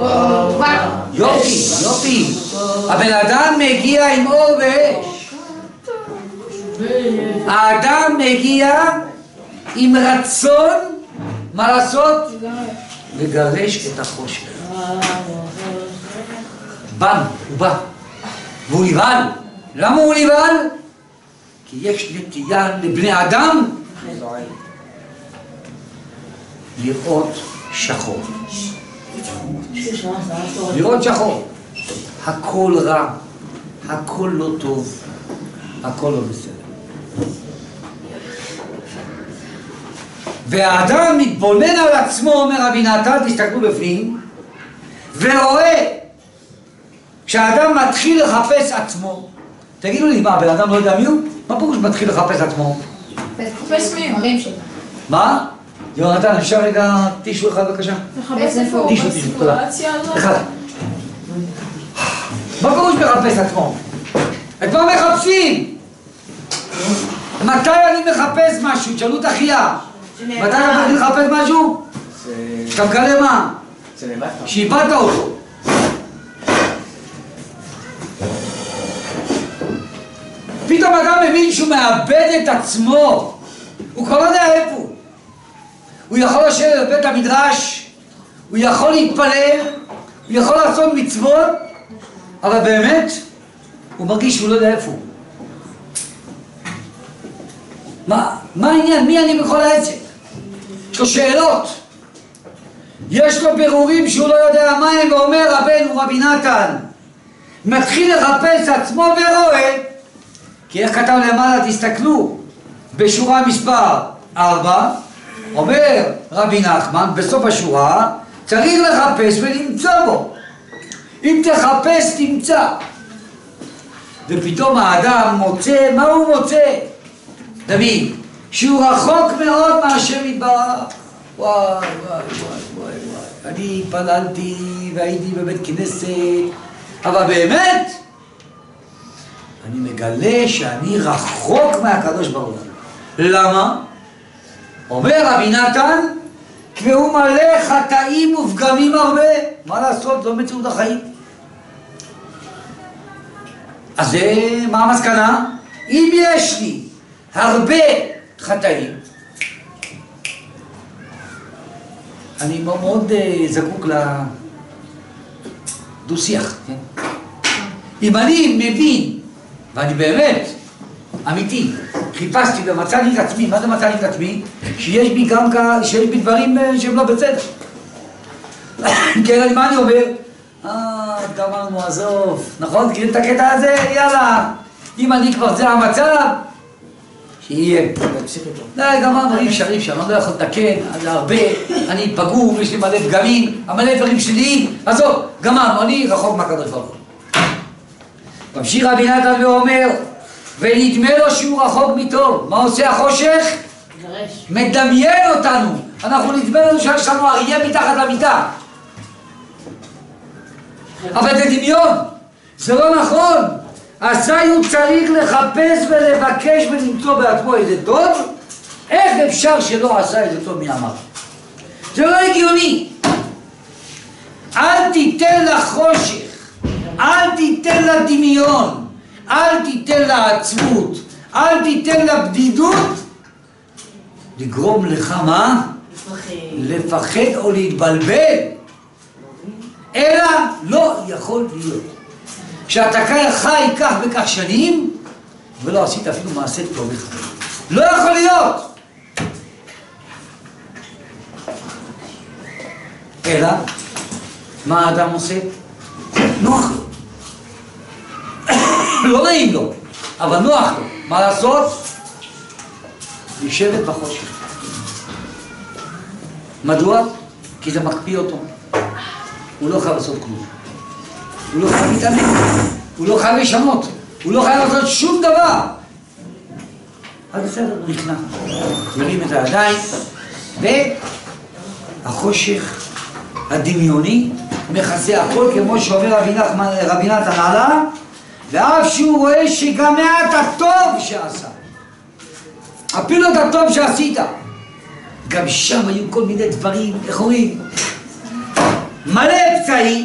יופי, יופי. הבן אדם מגיע עם אור ואש. האדם מגיע עם רצון, מה לעשות? לגרש את החושך. בא, הוא בא. והוא נבהל. למה הוא נבהל? כי יש נטייה לבני אדם לראות שחור. לראות שחור. הכל רע, הכל לא טוב, הכל לא בסדר. והאדם מתבונן על עצמו, אומר רבי נתן, תסתכלו בפנים, ורואה, כשהאדם מתחיל לחפש עצמו, תגידו לי, מה, בן אדם לא יודע מי הוא? מה פירוש מתחיל לחפש עצמו? לחפש מי הם? מה? יונתן, אפשר רגע טישו אחד בבקשה? לחפש איפה הוא בסיטואציה הזאת? אחד. מה פירוש מחפש עצמו? את מה מחפשים? מתי אני מחפש משהו? תשאלו את אחיה. מתי אתה מתחיל לחפש משהו? אתה מגלה מה? שאיבדת אותו. פתאום אדם מבין שהוא מאבד את עצמו. הוא כבר לא יודע איפה הוא. הוא יכול לשבת בבית המדרש, הוא יכול להתפלל, הוא יכול לעשות מצוות, אבל באמת הוא מרגיש שהוא לא יודע איפה הוא. מה, מה העניין? מי אני בכל העסק? יש לו שאלות, יש לו בירורים שהוא לא יודע מה הם, ואומר רבנו רבי נתן, מתחיל לחפש עצמו ורואה, כי איך כתב למעלה, תסתכלו, בשורה מספר ארבע, אומר רבי נחמן בסוף השורה, צריך לחפש ולמצוא בו. אם תחפש, תמצא. ופתאום האדם מוצא, מה הוא מוצא? תמיד, שהוא רחוק מאוד מהשם יתברך. וואי, וואי, וואי, וואי, וואי. אני פללתי והייתי בבית כנסת, אבל באמת, אני מגלה שאני רחוק מהקדוש ברוך הוא. למה? אומר רבי נתן, והוא מלא חטאים ופגמים הרבה. מה לעשות? זו מציאות החיים. אז מה המסקנה? אם יש לי הרבה חטאים, אני מאוד זקוק לדו-שיח, כן? אם אני מבין, ואני באמת אמיתי, חיפשתי ומצאתי את עצמי, מה זה מצאתי את עצמי? שיש בי גם, שיש בי דברים שהם לא בסדר. כן, מה אני אומר? אה, גמרנו, עזוב, נכון? כי את הקטע הזה, יאללה, אם אני כבר זה המצב, שיהיה. די, גמרנו, אי אפשר, אי אפשר, אני לא יכול לתקן, זה הרבה, אני פגום, יש לי מלא פגמים, המלא דברים שליליים, עזוב, גמרנו, אני רחוק מהקדוש ברוך הוא. ממשיך רבי נתן ואומר, ונדמה לו שהוא רחוק מטוב. מה עושה החושך? גרש. מדמיין אותנו. אנחנו נדמה לנו שיש לנו אריה מתחת למיטה. אבל זה דמיון. זה לא נכון. אזי הוא צריך לחפש ולבקש ולמצוא בעצמו איזה טוב. איך אפשר שלא עשה איזה טוב מי אמר? זה לא הגיוני. אל תיתן לחושך, אל תיתן לדמיון, אל תיתן לעצמות, אל תיתן לבדידות לגרום לך מה? לפחד או להתבלבל. אלא לא יכול להיות שאתה חי כך וכך שנים ולא עשית אפילו מעשה טוב לך. לא יכול להיות. אלא מה האדם עושה? נוח לו. לא נעים לו, אבל נוח לו. מה לעשות? לשבת בחושך. מדוע? כי זה מקפיא אותו. הוא לא חייב לעשות כלום. הוא לא חייב להתאמן. הוא לא חייב לשנות. הוא לא חייב לעשות שום דבר. אז בסדר, הוא נכנע. מרים את הידיים, והחושך הדמיוני מכסה הכל, כמו שאומר רבי נתן עלה, ואף שהוא רואה שגם מעט הטוב שעשה, אפילו את הטוב שעשית, גם שם היו כל מיני דברים, איך אומרים, מלא פצעים.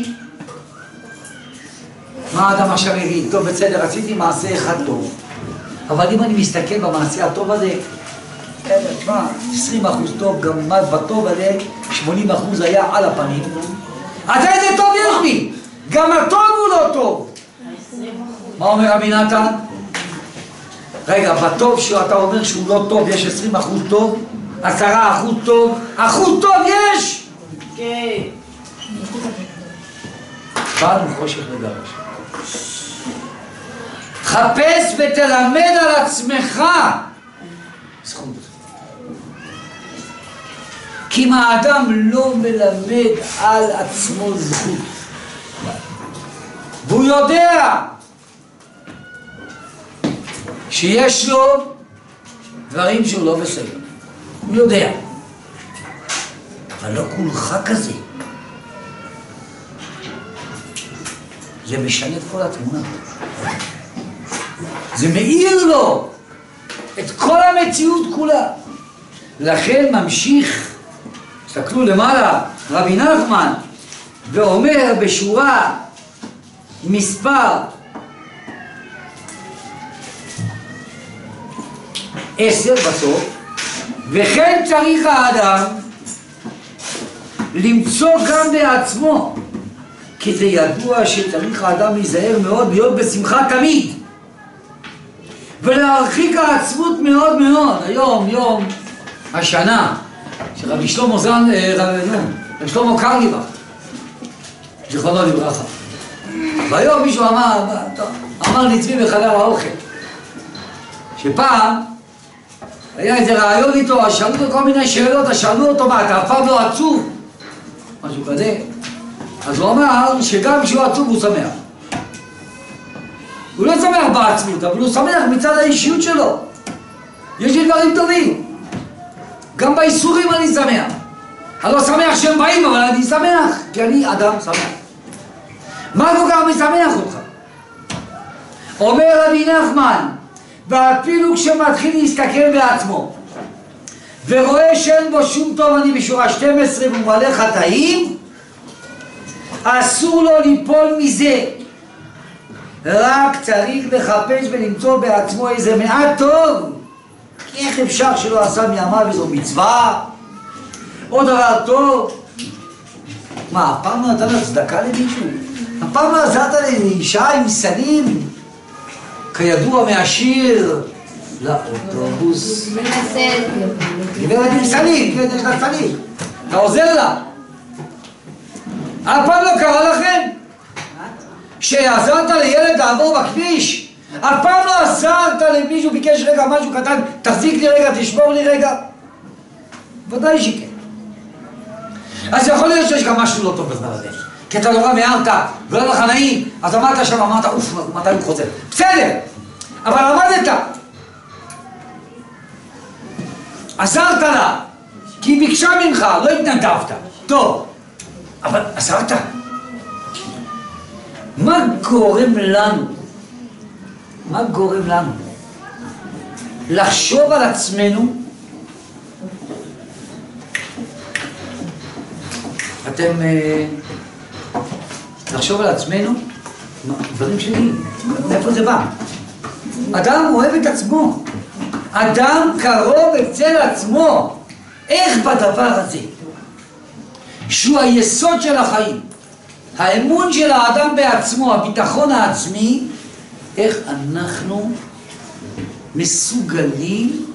מה האדם עכשיו יגיד? טוב, בסדר, עשיתי מעשה אחד טוב, אבל אם אני מסתכל במעשה הטוב הזה, תשמע, עשרים אחוז טוב, גם מה בטוב הזה, שמונים אחוז היה על הפנים. אז איזה טוב יש לי? גם הטוב הוא לא טוב. מה אומר רבי נתן? רגע, בטוב שאתה אומר שהוא לא טוב, יש עשרים אחוז טוב, עשרה אחוז טוב, אחוז טוב יש! כן. באנו חושך לגרש. חפש ותלמד על עצמך זכות. כי אם האדם לא מלמד על עצמו זכות, והוא יודע שיש לו דברים שהוא לא בסדר, הוא יודע, אבל לא כולך כזה, זה משנה את כל התמונה, זה מאיר לו את כל המציאות כולה. לכן ממשיך, תסתכלו למעלה, רבי נחמן, ואומר בשורה מספר עשר בסוף, וכן צריך האדם למצוא גם בעצמו, כי זה ידוע שצריך האדם להיזהר מאוד, להיות בשמחה תמיד, ולהרחיק העצמות מאוד מאוד. היום יום השנה שרבי שלמה זן, רבי שלמה קרליבך, זיכרונו לברכה, והיום מישהו אמר, אמר לי צבי בחדר האוכל, שפעם היה איזה רעיון איתו, שאלו אותו כל מיני שאלות, שאלו אותו, מה, אתה אף פעם לא עצוב? משהו כזה. אז הוא אמר שגם כשהוא עצוב הוא שמח. הוא לא שמח בעצמות, אבל הוא שמח מצד האישיות שלו. יש לי דברים טובים. גם באיסורים אני שמח. אני לא שמח שהם באים, אבל אני שמח, כי אני אדם שמח. מה כל כך משמח אותך? אומר רבי נחמן, ואפילו כשמתחיל להסתכל בעצמו ורואה שאין בו שום טוב, אני בשורה שתים עשרה והוא מלא חטאים, אסור לו ליפול מזה. רק צריך לחפש ולמצוא בעצמו איזה מעט טוב. כי איך אפשר שלא עשה מימיו איזו מצווה? עוד דבר טוב. מה, הפעם לא נתן הצדקה למישהו? הפעם לא עזרת לאישה עם סלים? כידוע מהשיר לאוטובוס. גברת עם סלים, גברת יש לה סלים. אתה עוזר לה. אף פעם לא קרה לכם? שעזרת לילד לעבור בכביש? אף פעם לא עזרת למישהו ביקש רגע משהו קטן, תחזיק לי רגע, תשמור לי רגע? ודאי שכן. אז יכול להיות שיש גם משהו לא טוב בזמן הזה, כי אתה נורא מערת ולא לך נעים, אז אמרת שם, אמרת אוף, מתי הוא חוזר? בסדר, אבל עמדת, עזרת לה, כי היא ביקשה ממך, לא התנדבת, טוב, אבל עזרת. מה גורם לנו? מה גורם לנו? לחשוב על עצמנו, אתם, לחשוב על עצמנו, דברים שלי, מאיפה זה בא? אדם אוהב את עצמו, אדם קרוב אצל עצמו. איך בדבר הזה, שהוא היסוד של החיים, האמון של האדם בעצמו, הביטחון העצמי, איך אנחנו מסוגלים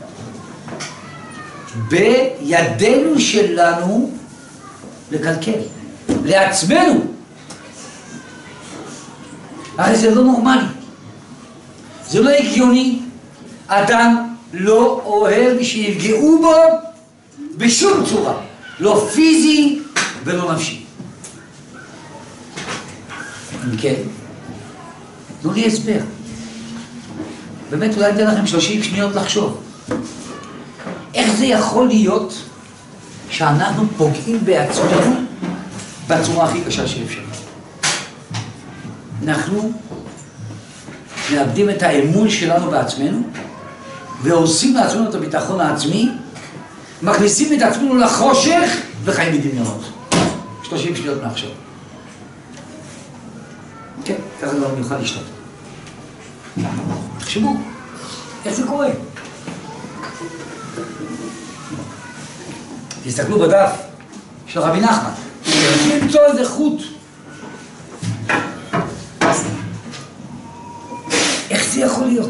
בידינו שלנו לקלקל לעצמנו? הרי זה לא נורמלי, זה לא הגיוני. אדם לא אוהב שיפגעו בו בשום צורה, לא פיזי ולא נפשי. כן, תנו לי הסבר. באמת אולי אתן לכם שלושים שניות לחשוב איך זה יכול להיות שאנחנו פוגעים בעצמנו בצורה הכי קשה שאפשר. אנחנו מאבדים את האמון שלנו בעצמנו ועושים לעצמנו את הביטחון העצמי, מכניסים את עצמנו לחושך וחיים בדמיונות. שלושים שניות מעכשיו. כן, ככה לא נוכל לשתות. תחשבו, איך זה קורה? תסתכלו בדף של רבי נחמן, למצוא איזה חוט. איך זה יכול להיות?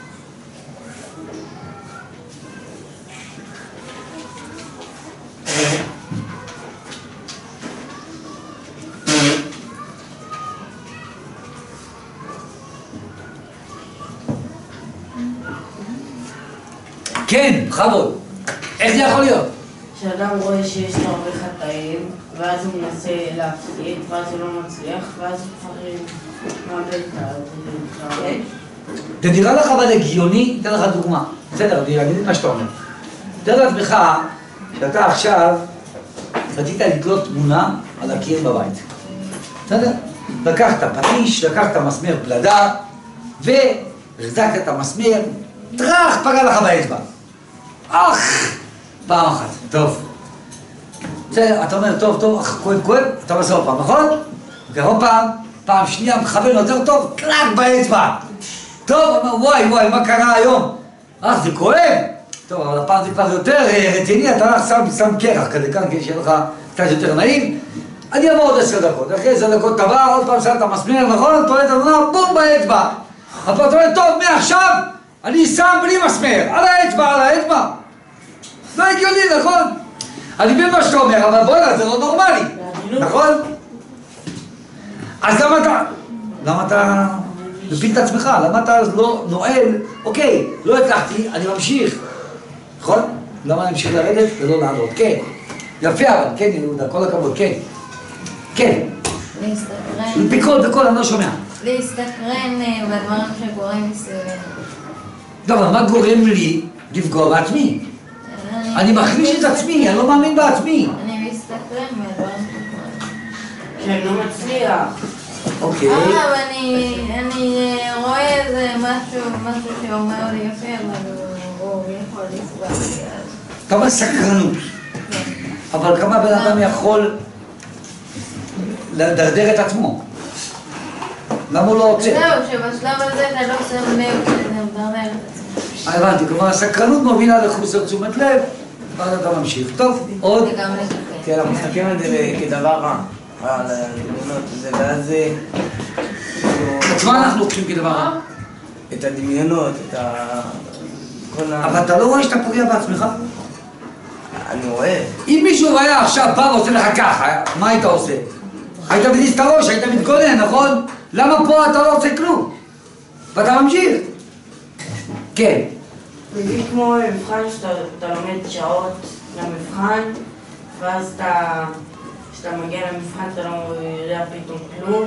כן, חבוד. איך זה יכול להיות? כשאדם רואה שיש לו הרבה חטאים, ואז הוא מנסה להפסיק, ואז הוא לא מצליח, ואז הוא צריך מעבד את זה. זה נראה לך אבל הגיוני? אתן לך דוגמה. בסדר, אני אגיד מה שאתה אומר. תאר לעצמך שאתה עכשיו רצית לתלות תמונה על הקיר בבית. בסדר? לקחת פטיש, לקחת מסמר פלדה, והחזקת את המסמר, טרח, פגע לך באצבע. אך! פעם אחת, טוב. בסדר, אתה אומר, טוב, טוב, אך, כואב, כואב, אתה עושה עוד פעם, נכון? ועוד פעם, פעם שנייה, מכוון יותר טוב, קלק באצבע. טוב, וואי, וואי, מה קרה היום? אך, זה כואב. טוב, אבל הפעם זה כבר יותר רציני, אתה הולך שם, שם קרח כזה כאן, כדי שיהיה לך קצת יותר נעים. אני אעבור עוד עשר דקות, אחרי עשר דקות טבע, עוד פעם שם את המסמר, נכון? תולד את התמונה, בום באצבע. אבל אתה אומר, טוב, מעכשיו, אני שם בלי מסמר, על האצבע, על האצבע. לא הגיוני, נכון? אני מבין מה שאתה אומר, אבל בוא'נה, זה לא נורמלי, נכון? אז למה אתה... למה אתה... מפיל את עצמך, למה אתה לא נועל? אוקיי, לא הצלחתי, אני ממשיך. נכון? למה אני ממשיך לרדת ולא לעלות? כן. יפה אבל, כן, יהודה, כל הכבוד, כן. כן. להסתקרן. בקול, בקול, אני לא שומע. להסתקרן בדברים שקורים מסביבנו. טוב, אבל מה גורם לי לפגוע בעצמי? אני מחליש את עצמי, אני לא מאמין בעצמי. אני מסתקרן בדברים שקורים. כן, לא מצליח. אוקיי. אה, אבל אני אני רואה איזה משהו, משהו שאומר לי יפה, אבל הוא יכול לפגוע לי אז. כמה סקרנות. אבל כמה בן אדם יכול לדרדר את עצמו? למה הוא לא עוצר? זהו, שבשלב הזה אתה לא שם לב שזה מדרדר את עצמך. הבנתי, כלומר הסקרנות מובילה לחוסר תשומת לב, ואז אתה ממשיך. טוב, עוד? זה גם לשחק. כן, אנחנו מסתכלים על זה כדבר רע. רע על הדמיונות, ואז זה... את מה אנחנו לוקחים כדבר רע? את הדמיונות, את ה... כל ה... אבל אתה לא רואה שאתה פוגע בעצמך? אני רואה. אם מישהו היה עכשיו בא ועושה לך ככה, מה היית עושה? היית מדיס את הראש, היית מתגונן, נכון? למה פה אתה לא עושה כלום? ואתה ממשיך. כן. נגיד כמו מבחן שאתה לומד שעות למבחן, ואז אתה, כשאתה מגיע למבחן אתה לא יודע פתאום כלום,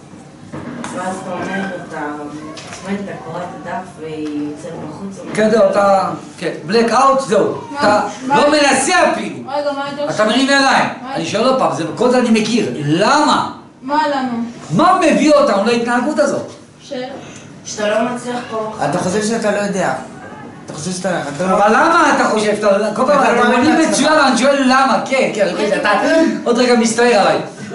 ואז אתה אומר, אתה צמד, אתה קורא את הדף והיא יוצאת בחוץ. כן, זהו, אתה... כן, בלק אאוט, זהו. אתה לא מנסה אפילו. רגע, מה היית עושה? אתה מרים ידיים. אני שואל עוד פעם, כל זה אני מכיר. למה? מה למה? מה מביא אותנו להתנהגות הזאת? ש... שאתה לא מצליח פה. אתה חושב שאתה לא יודע. אתה חושב שאתה... אתה לא... אבל למה אתה חושב שאתה... כל פעם אתה מאמין מצוין, אני שואל למה. כן, כן, אתה עוד רגע מסתער עליי.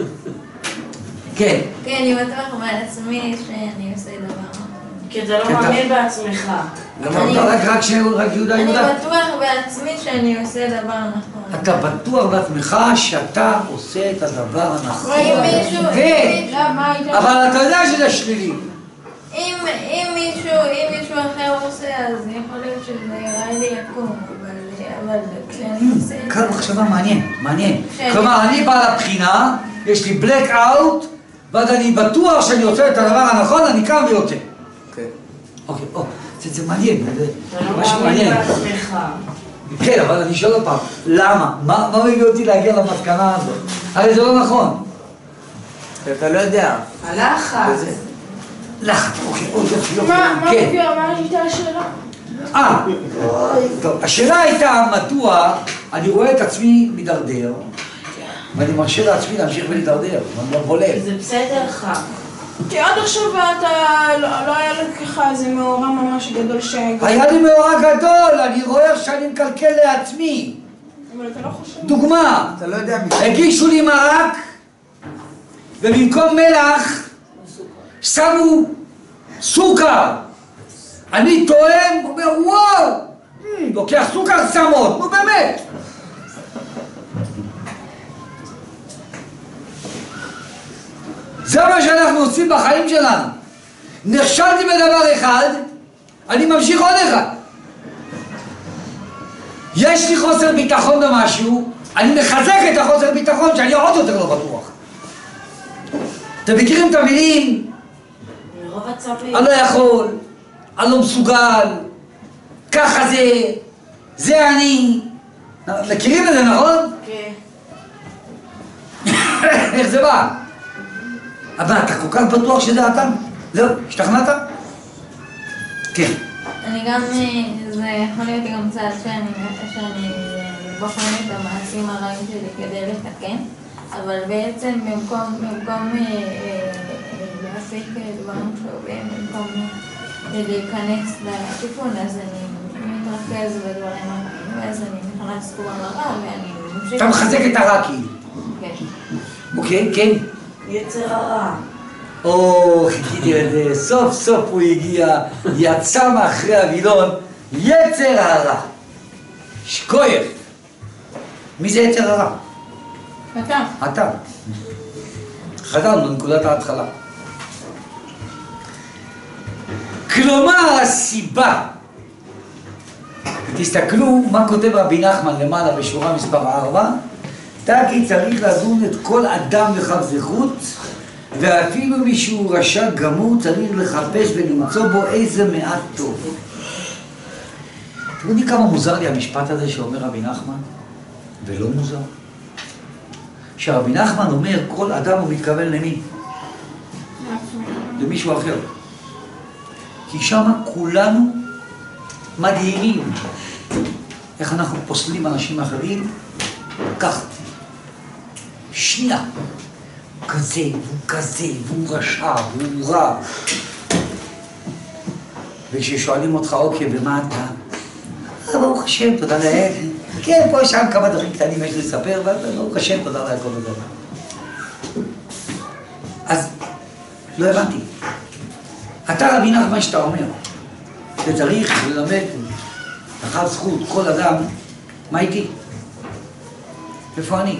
כן. כן, אני בטוח בעצמי שאני עושה דבר נכון. כי אתה לא מאמין בעצמך. רק יהודה אני יהודה. בטוח בעצמי שאני עושה דבר נכון. אתה בטוח בעצמך שאתה עושה את הדבר הנכון. אם מישהו... כן, לא, מה היית... אבל אתה יודע שזה שלילי. אם אם מישהו אם מישהו אחר עושה, אז יכול להיות שזה יראה לי יקום, אבל כשאני עושה... כאן מחשבה מעניין, מעניין. כלומר, אני בא לבחינה, יש לי בלק אאוט, ואז אני בטוח שאני עושה את הדבר הנכון, אני קם ויוצא. כן. אוקיי, זה מעניין, זה אתה לא משהו מאמין מעניין. בעצמך. כן, אבל אני שואל עוד פעם, למה? מה מביא אותי להגיע למסקנה הזאת? הרי זה לא נכון. אתה לא יודע. הלחץ. לחץ, אוקיי, אוי, יופי, יופי. מה מה כן. מביא? מה הייתה השאלה? אה, טוב, השאלה הייתה מדוע אני רואה את עצמי מדרדר, ואני מרשה לעצמי להמשיך ולהתדרדר, אני לא בולב. זה בסדר לך. כי עד עכשיו אתה לא היה לך איזה מאורע ממש גדול ש... היה לי מאורע גדול, אני רואה שאני מקלקל לעצמי. אבל אתה לא חושב... דוגמה, אתה לא יודע מי... הגישו לי מרק, ובמקום מלח שמו סוכר. אני טועם, אומר וואו, לוקח סוכר שמות, נו באמת. זה מה שאנחנו עושים בחיים שלנו. נכשלתי בדבר אחד, אני ממשיך עוד אחד. יש לי חוסר ביטחון במשהו, אני מחזק את החוסר ביטחון שאני עוד יותר לא בטוח. אתם מכירים את המילים? מרוב עצבים. אני לא יכול, אני לא מסוגל, ככה זה, זה אני. מכירים את זה, נכון? כן. איך זה בא? אבל אתה כל כך בטוח שזה אתה? זהו, השתכנעת? כן. אני גם, זה יכול להיות גם צעד שאני שאני בוחנת את המעשים הרעים שלי כדי לתקן, אבל בעצם במקום במקום להפיק דברים טובים, במקום להיכנס לתיקון, אז אני מתרכז בדברים הרעים, ואז אני נכנס כבר לרע ואני ממשיך... אתה מחזק את הרע כאילו. כן. אוקיי, כן. יצר הרע. או, חיכיתי לזה, סוף סוף הוא הגיע, יצא מאחרי הווילון, יצר הרע. שכוייך. מי זה יצר הרע? אתה. אתה. חזרנו לנקודת ההתחלה. כלומר, הסיבה, תסתכלו מה כותב רבי נחמן למעלה בשורה מספר ארבע, תקי צריך לדון את כל אדם לכף זכות, ואפילו מישהו רשע גמור צריך לחפש ולמצוא בו איזה מעט טוב. אתם יודעים כמה מוזר לי המשפט הזה שאומר רבי נחמן? ולא מוזר. כשרבי נחמן אומר כל אדם הוא מתכוון למי? למישהו אחר. כי שם כולנו מדהימים. איך אנחנו פוסלים אנשים אחרים? כך. שנייה. הוא כזה, והוא כזה, והוא רשע, והוא רע. וכששואלים אותך, אוקיי, ומה אתה? ברוך השם, תודה לאל. כן, פה שם כמה דברים קטנים יש לספר, אבל ברוך השם, תודה לאל כל הדבר. אז לא הבנתי. אתה רבי נחמן שאתה אומר, שצריך ללמד אחר זכות כל אדם, מה איתי? איפה אני?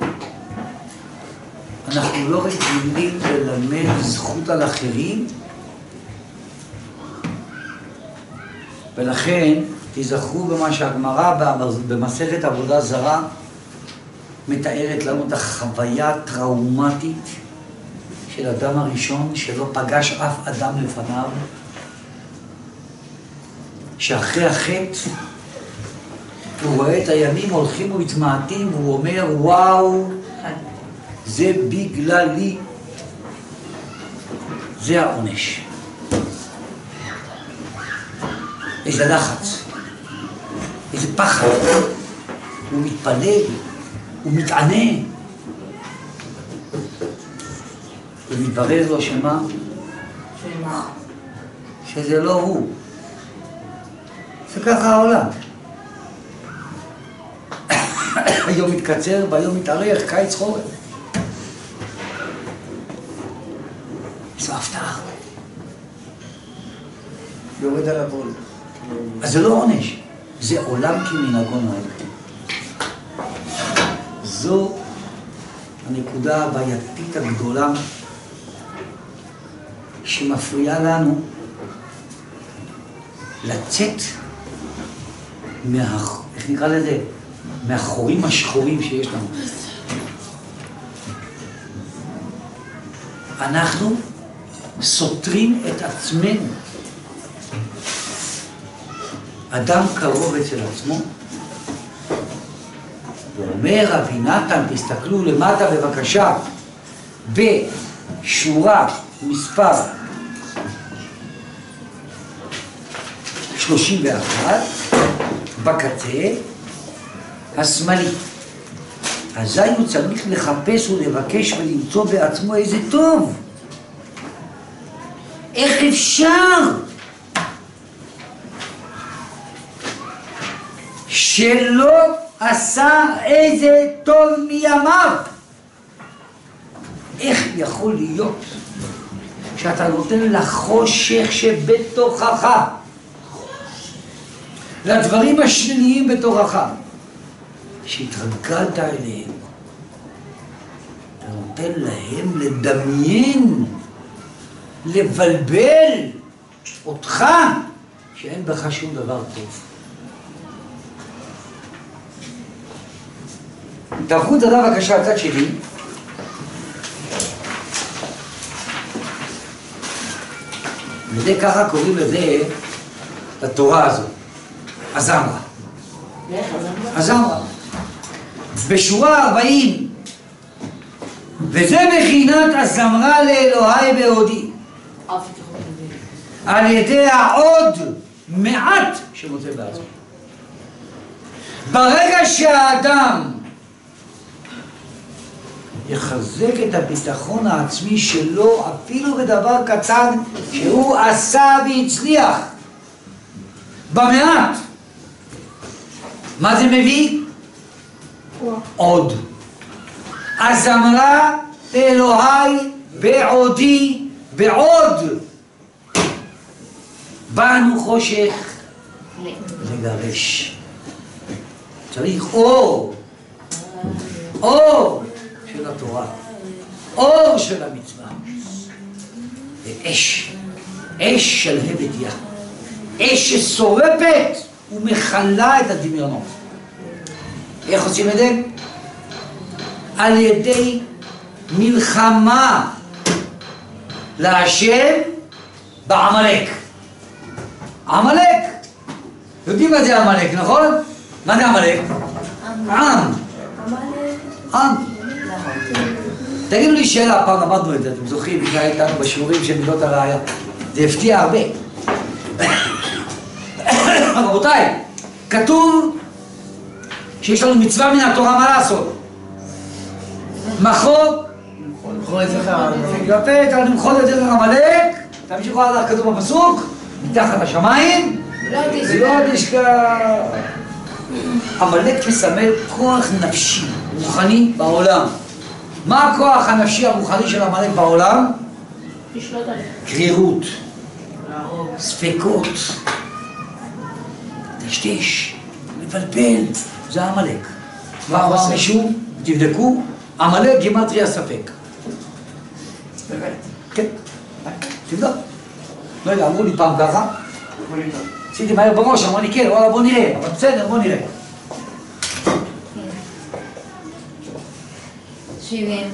אנחנו לא רגילים ללמד זכות על אחרים, ולכן תזכרו במה שהגמרא במסכת עבודה זרה מתארת לנו את החוויה הטראומטית של אדם הראשון שלא פגש אף אדם לפניו, שאחרי החטא הוא רואה את הימים הולכים ומתמעטים והוא אומר וואו, זה בגללי, זה העונש. איזה לחץ, איזה פחד, הוא מתפלל, הוא מתענה. ומתברר לו שמה? שמה? שזה לא הוא. זה ככה העולם. היום מתקצר, ביום מתארך, קיץ חורף. זו הפתעה. יורד על הבול. אז זה לא עונש, זה עולם כמנהגו נוהג. זו הנקודה הבעייתית הגדולה שמפריעה לנו לצאת מה... איך נקרא לזה? מהחורים השחורים שיש לנו. אנחנו סותרים את עצמנו. אדם קרוב אצל עצמו, ואומר רבי נתן, תסתכלו למטה בבקשה, בשורה מספר שלושים ואחת, בקצה השמאלי. אזי הוא צריך לחפש ולבקש ולמצוא בעצמו איזה טוב. איך אפשר שלא עשה איזה טוב מימיו? איך יכול להיות שאתה נותן לחושך שבתוכך, לדברים השליליים בתוכך, שהתרגלת אליהם, אתה נותן להם לדמיין, לבלבל אותך שאין בך שום דבר טוב. תהפכו את הדף בבקשה הצד שלי. וזה ככה קוראים לזה, לתורה הזו, הזמרה. הזמרה. בשורה ארבעים, וזה מכינת הזמרה לאלוהי בעודי, על ידי העוד מעט שמוצא בעצמו. ברגע שהאדם יחזק את הביטחון העצמי שלו אפילו בדבר קטן שהוא עשה והצליח במעט, מה זה מביא? עוד. הזמרה אלוהי בעודי בעוד. באנו חושך לגרש. צריך אור, אור של התורה, אור של המצווה, ואש, אש של הבדיה, אש ששורפת ומחלה את הדמיונות. איך עושים את זה? על ידי מלחמה להשם בעמלק. עמלק, יודעים מה זה עמלק, נכון? מה זה עמלק? עם. עם. תגידו לי שאלה, פעם למדנו את זה, אתם זוכרים, זה היה איתנו בשיעורים של מילות הראייה. זה הפתיע הרבה. רבותיי, כתוב שיש לנו מצווה מן התורה מה לעשות. מחוק, למחול את זכר יפה, למחול את זכר עמלק, תמשיכו הלאה כתוב בפסוק, מתחת לשמיים, ולא תשכח. עמלק מסמל כוח נפשי, רוחני בעולם. מה הכוח הנפשי הרוחני של עמלק בעולם? לשלוט עליהם. קרירות, ספקות, טשטש, מבלבל, זה עמלק. מה אמר מישהו? תבדקו, עמלק גימטריה ספק. כן, תבדוק. לא יודע, אמרו לי פעם ככה. עשיתי מהר בראש, אמרו לי כן, וואלה בוא נראה, אבל בסדר, בוא נראה. שבעים.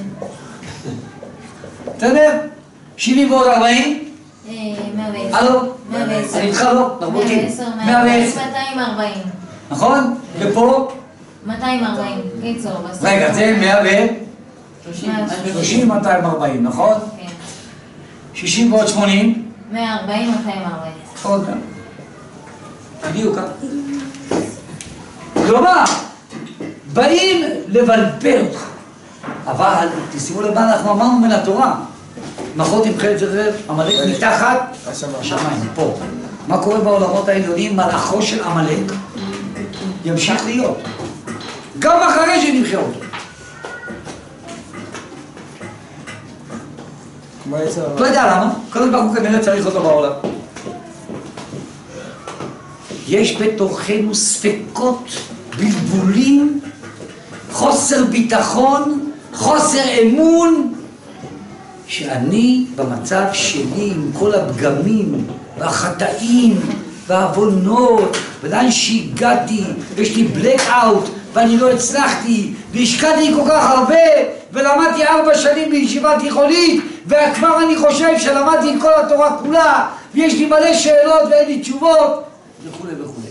בסדר? שבעים ועוד ארבעים? מאה ועשר. הלו? מאה ועשר. אני איתך לא? נרבותי. מאה ועשר. מאה ועשר. מאתיים וארבעים. נכון? ופה? מאתיים וארבעים. קיצור, בסוף. רגע, זה מאה מאה ושלושים, מאתיים וארבעים, נכון? כן. שישים ועוד שמונים? מאה וארבעים, מאתיים וארבעים. עוד גם. בדיוק, אה? כלומר, באים לבלבל אותך. אבל תשימו לב מה אנחנו אמרנו מן התורה. נכון עם חלק של עמלק מתחת השמיים, פה. מה קורה בעולמות העליונים? מלאכו של עמלק ימשיך להיות. גם אחרי שנמחה אותו. לא יודע למה, קודם כל כנראה צריך אותו בעולם. יש בתוכנו ספקות, בלבולים, חוסר ביטחון, חוסר אמון, שאני במצב שלי עם כל הפגמים והחטאים והעוונות ולאן שהגעתי ויש לי בלק אאוט ואני לא הצלחתי והשקעתי כל כך הרבה ולמדתי ארבע שנים בישיבה תיכונית וכבר אני חושב שלמדתי את כל התורה כולה ויש לי מלא שאלות ואין לי תשובות וכו' וכו'.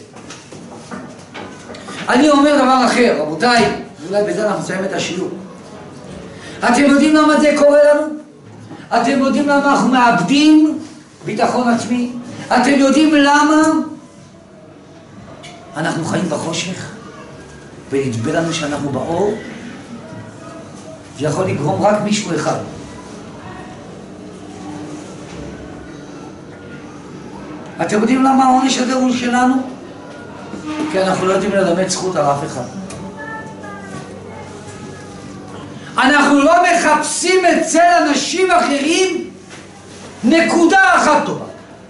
אני אומר דבר אחר, רבותיי, ואולי בזה אנחנו נסיים את השיעור. אתם יודעים למה זה קורה לנו? אתם יודעים למה אנחנו מאבדים ביטחון עצמי? אתם יודעים למה אנחנו חיים בחושך ונדמה לנו שאנחנו באור? זה יכול לגרום רק מישהו אחד. אתם יודעים למה העונש הזה הוא שלנו? כי אנחנו לא יודעים ללמד זכות על אף אחד. אנחנו לא מחפשים אצל אנשים אחרים נקודה אחת טובה.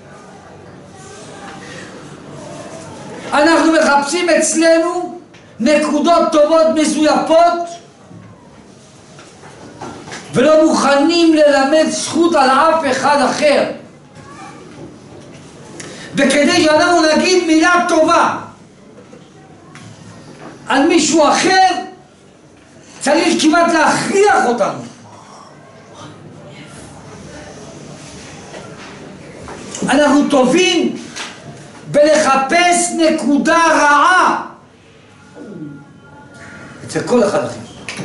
אנחנו מחפשים אצלנו נקודות טובות מזויפות ולא מוכנים ללמד זכות על אף אחד אחר. וכדי שאנחנו נגיד מילה טובה על מישהו אחר צריך כמעט להכריח אותנו. אנחנו טובים בלחפש נקודה רעה אצל כל אחד אחר.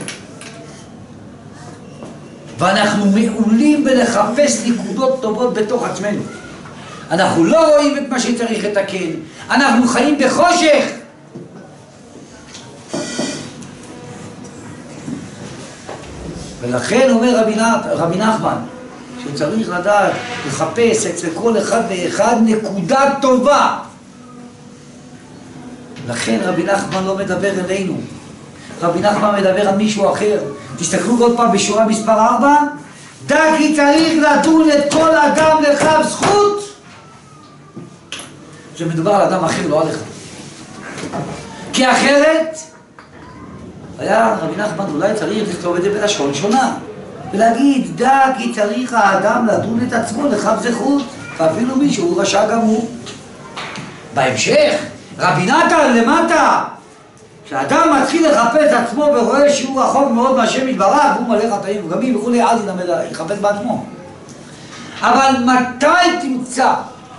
ואנחנו מעולים בלחפש נקודות טובות בתוך עצמנו. אנחנו לא רואים את מה שצריך לתקן. אנחנו חיים בחושך. ולכן אומר רבי, רבי נחמן, שצריך לדעת לחפש אצל כל אחד ואחד נקודה טובה. לכן רבי נחמן לא מדבר אלינו. רבי נחמן מדבר על מישהו אחר. תסתכלו עוד פעם בשורה מספר ארבע. דע כי צריך לדון את כל אדם לכף זכות. זה מדובר על אדם אחר, לא עליך. כי אחרת היה רבי נחמן אולי צריך לכתוב את זה בלשון שונה ולהגיד דע כי צריך האדם לדון את עצמו לכף זכות ואפילו מישהו רשע גם הוא. בהמשך רבי נתן למטה כשאדם מתחיל לחפש עצמו ורואה שהוא רחוק מאוד מהשם יתברך והוא מלא חטאים ופגמים וכולי אז ילמד לחפש בעצמו. אבל מתי תמצא?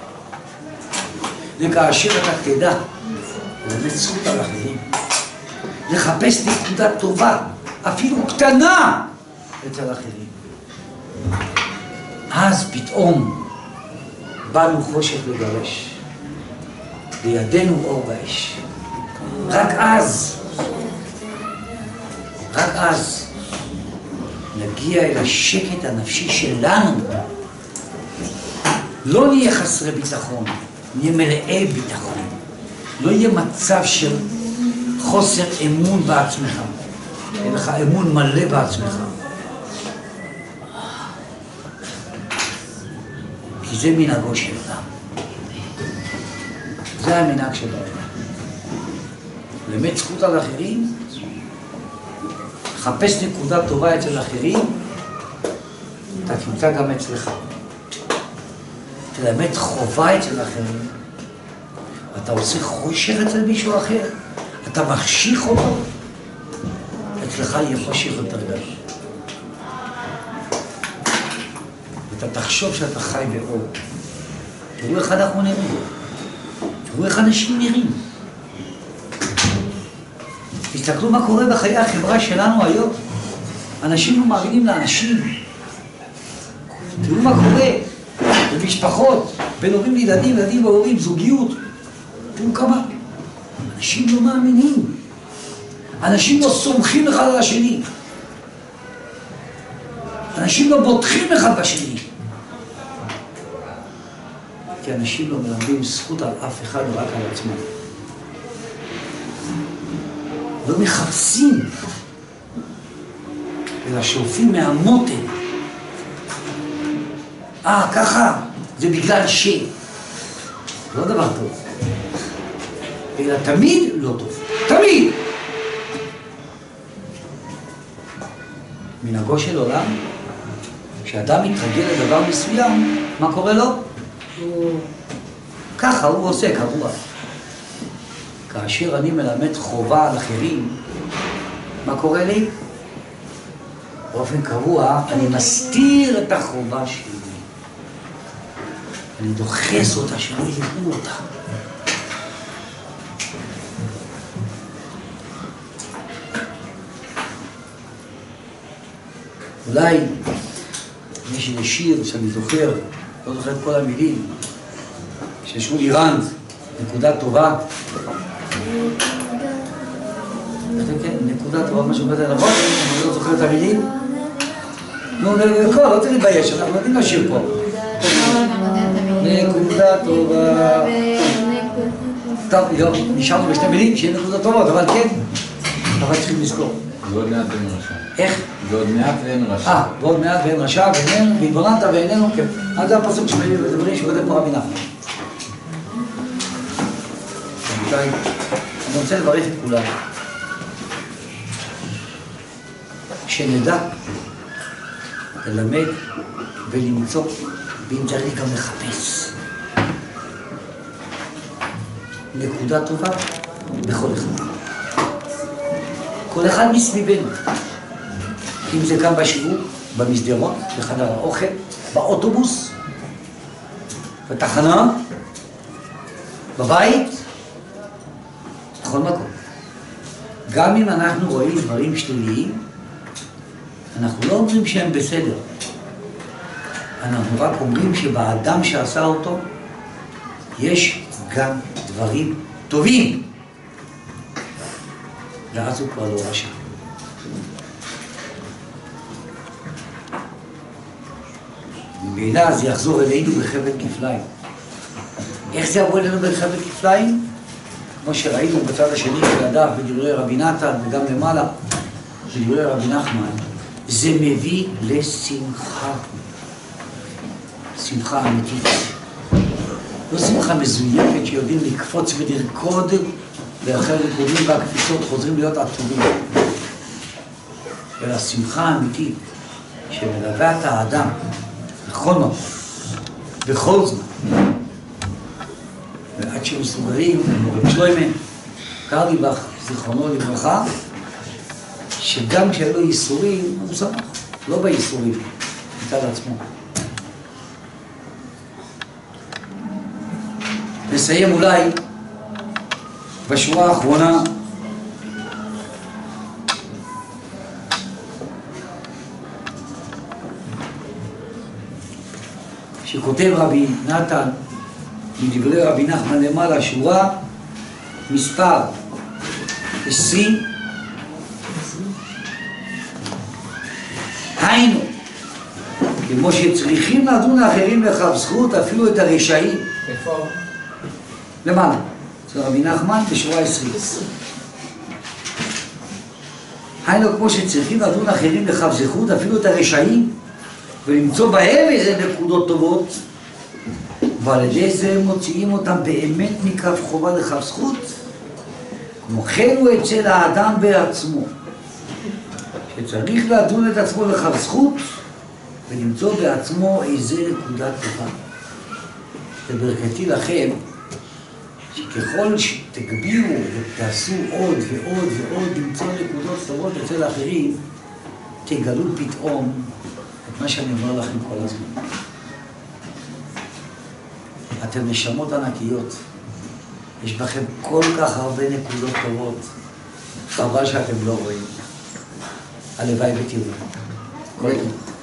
וכאשר אתה תדע ללמד זכות על אחרים לחפש נקודה טובה, אפילו קטנה, אצל אחרים. אז פתאום באנו חושך לגרש, בידינו אור באש. רק אז, רק אז, נגיע אל השקט הנפשי שלנו. לא נהיה חסרי ביטחון, נהיה מלאי ביטחון. לא יהיה מצב של חוסר אמון בעצמך. יהיה לך אמון מלא בעצמך. כי זה מנהגו של אדם. זה המנהג של אדם. באמת זכות על אחרים, חפש נקודה טובה אצל אחרים, אתה תמצא גם אצלך. תלמד חובה אצל אחרים, אתה עושה חושך אצל מישהו אחר, אתה מחשיך אותו, אצלך יהיה חושך יותר גדול. אתה תחשוב שאתה חי באור. תראו איך אנחנו נראים. תראו איך אנשים נראים. תסתכלו מה קורה בחיי החברה שלנו היום. אנשים לא מאמינים לאנשים. תראו מה קורה במשפחות, בין הורים לילדים, ילדים והורים, זוגיות. תראו כמה. אנשים לא מאמינים. אנשים לא סומכים אחד על השני. אנשים לא בוטחים אחד בשני. כי אנשים לא מלמדים זכות על אף אחד ורק על עצמם. לא מחפשים, אלא שואפים מהמותן. אה, ככה, זה בגלל ש... לא דבר טוב. אלא תמיד לא טוב. תמיד! מנהגו של עולם, כשאדם מתרגל לדבר מסוים, מה קורה לו? הוא... ככה הוא עושה, קבוע. כאשר אני מלמד חובה על אחרים, מה קורה לי? באופן קבוע, אני מסתיר את החובה שלי. אני דוחס אותה, שלא יראו אותה. אולי יש איזה שיר שאני זוכר, לא זוכר את כל המילים, ששמו איראן, נקודה טובה. כן, נקודה טובה, משהו כזה, נכון? אני לא זוכר את המילים. נו, נקודה, לא צריך להתבייש, אנחנו יודעים לשיר פה. נקודה טובה. טוב, נשארנו בשתי מילים שיהיה נקודה טובות, אבל כן, אבל צריכים לזכור. ועוד מעט ואין רשע. איך? ועוד מעט ואין רשע. אה, ועוד מעט ואין רשע, והתבוננת ואיננו, כן. אז זה הפסוק שמביא בדברים שכותב פה רבי נחמן. אני רוצה לברך את כולם. שנדע ללמד ולמצוא, ואם צריך גם לחפש. נקודה טובה בכל אחד. כל אחד מסביבנו. אם זה גם בשיעור, במסדרון, בחדר האוכל, באוטובוס, בתחנה, בבית, בכל מקום. גם אם אנחנו רואים דברים שליליים, אנחנו לא אומרים שהם בסדר. אנחנו רק אומרים שבאדם שעשה אותו, יש גם דברים טובים. ואז הוא כבר לא רשע. ממילא זה יחזור אלינו בחבל כפליים. איך זה יבוא אלינו בחבל כפליים? כמו שראינו בצד השני של הדף, בדברי רבי נתן וגם למעלה, בדברי רבי נחמן, זה מביא לשמחה. שמחה אמיתית. לא שמחה מזויפת שיודעים לקפוץ ולרקוד, ואחרי ריקודים והקפיצות חוזרים להיות עצובים. אלא שמחה אמיתית שמלווה את האדם בכל מקום, בכל זמן. ועד שמסוגלים, מורים שלוימן, קרליבך, זיכרונו לברכה, שגם כשהיו לו ייסורים, הוא שמח, לא בייסורים, מצד עצמו. נסיים אולי בשורה האחרונה שכותב רבי נתן מדברי רבי נחמן למעלה, שורה מספר עשרים, היינו, כמו שצריכים לדון האחרים לכף זכות, אפילו את הרשעים. איפה? למעלה, זה רבי נחמן בשורה עשרים. היינו, כמו שצריכים לדון אחרים לכף זכות, אפילו את הרשעים, ולמצוא בהם איזה נקודות טובות, ועל ידי זה מוציאים אותם באמת מכף חובה לכף זכות, כמו כן הוא אצל האדם בעצמו, שצריך לדון את עצמו לכף זכות, ולמצוא בעצמו איזה נקודה טובה. וברכתי לכם, שככל שתגבירו ותעשו עוד ועוד ועוד למצוא נקודות טובות אצל האחרים, תגלו פתאום את מה שאני אומר לכם כל הזמן. אתם נשמות ענקיות, יש בכם כל כך הרבה נקודות טובות, חבל שאתם לא רואים. הלוואי ותראו. כל טוב.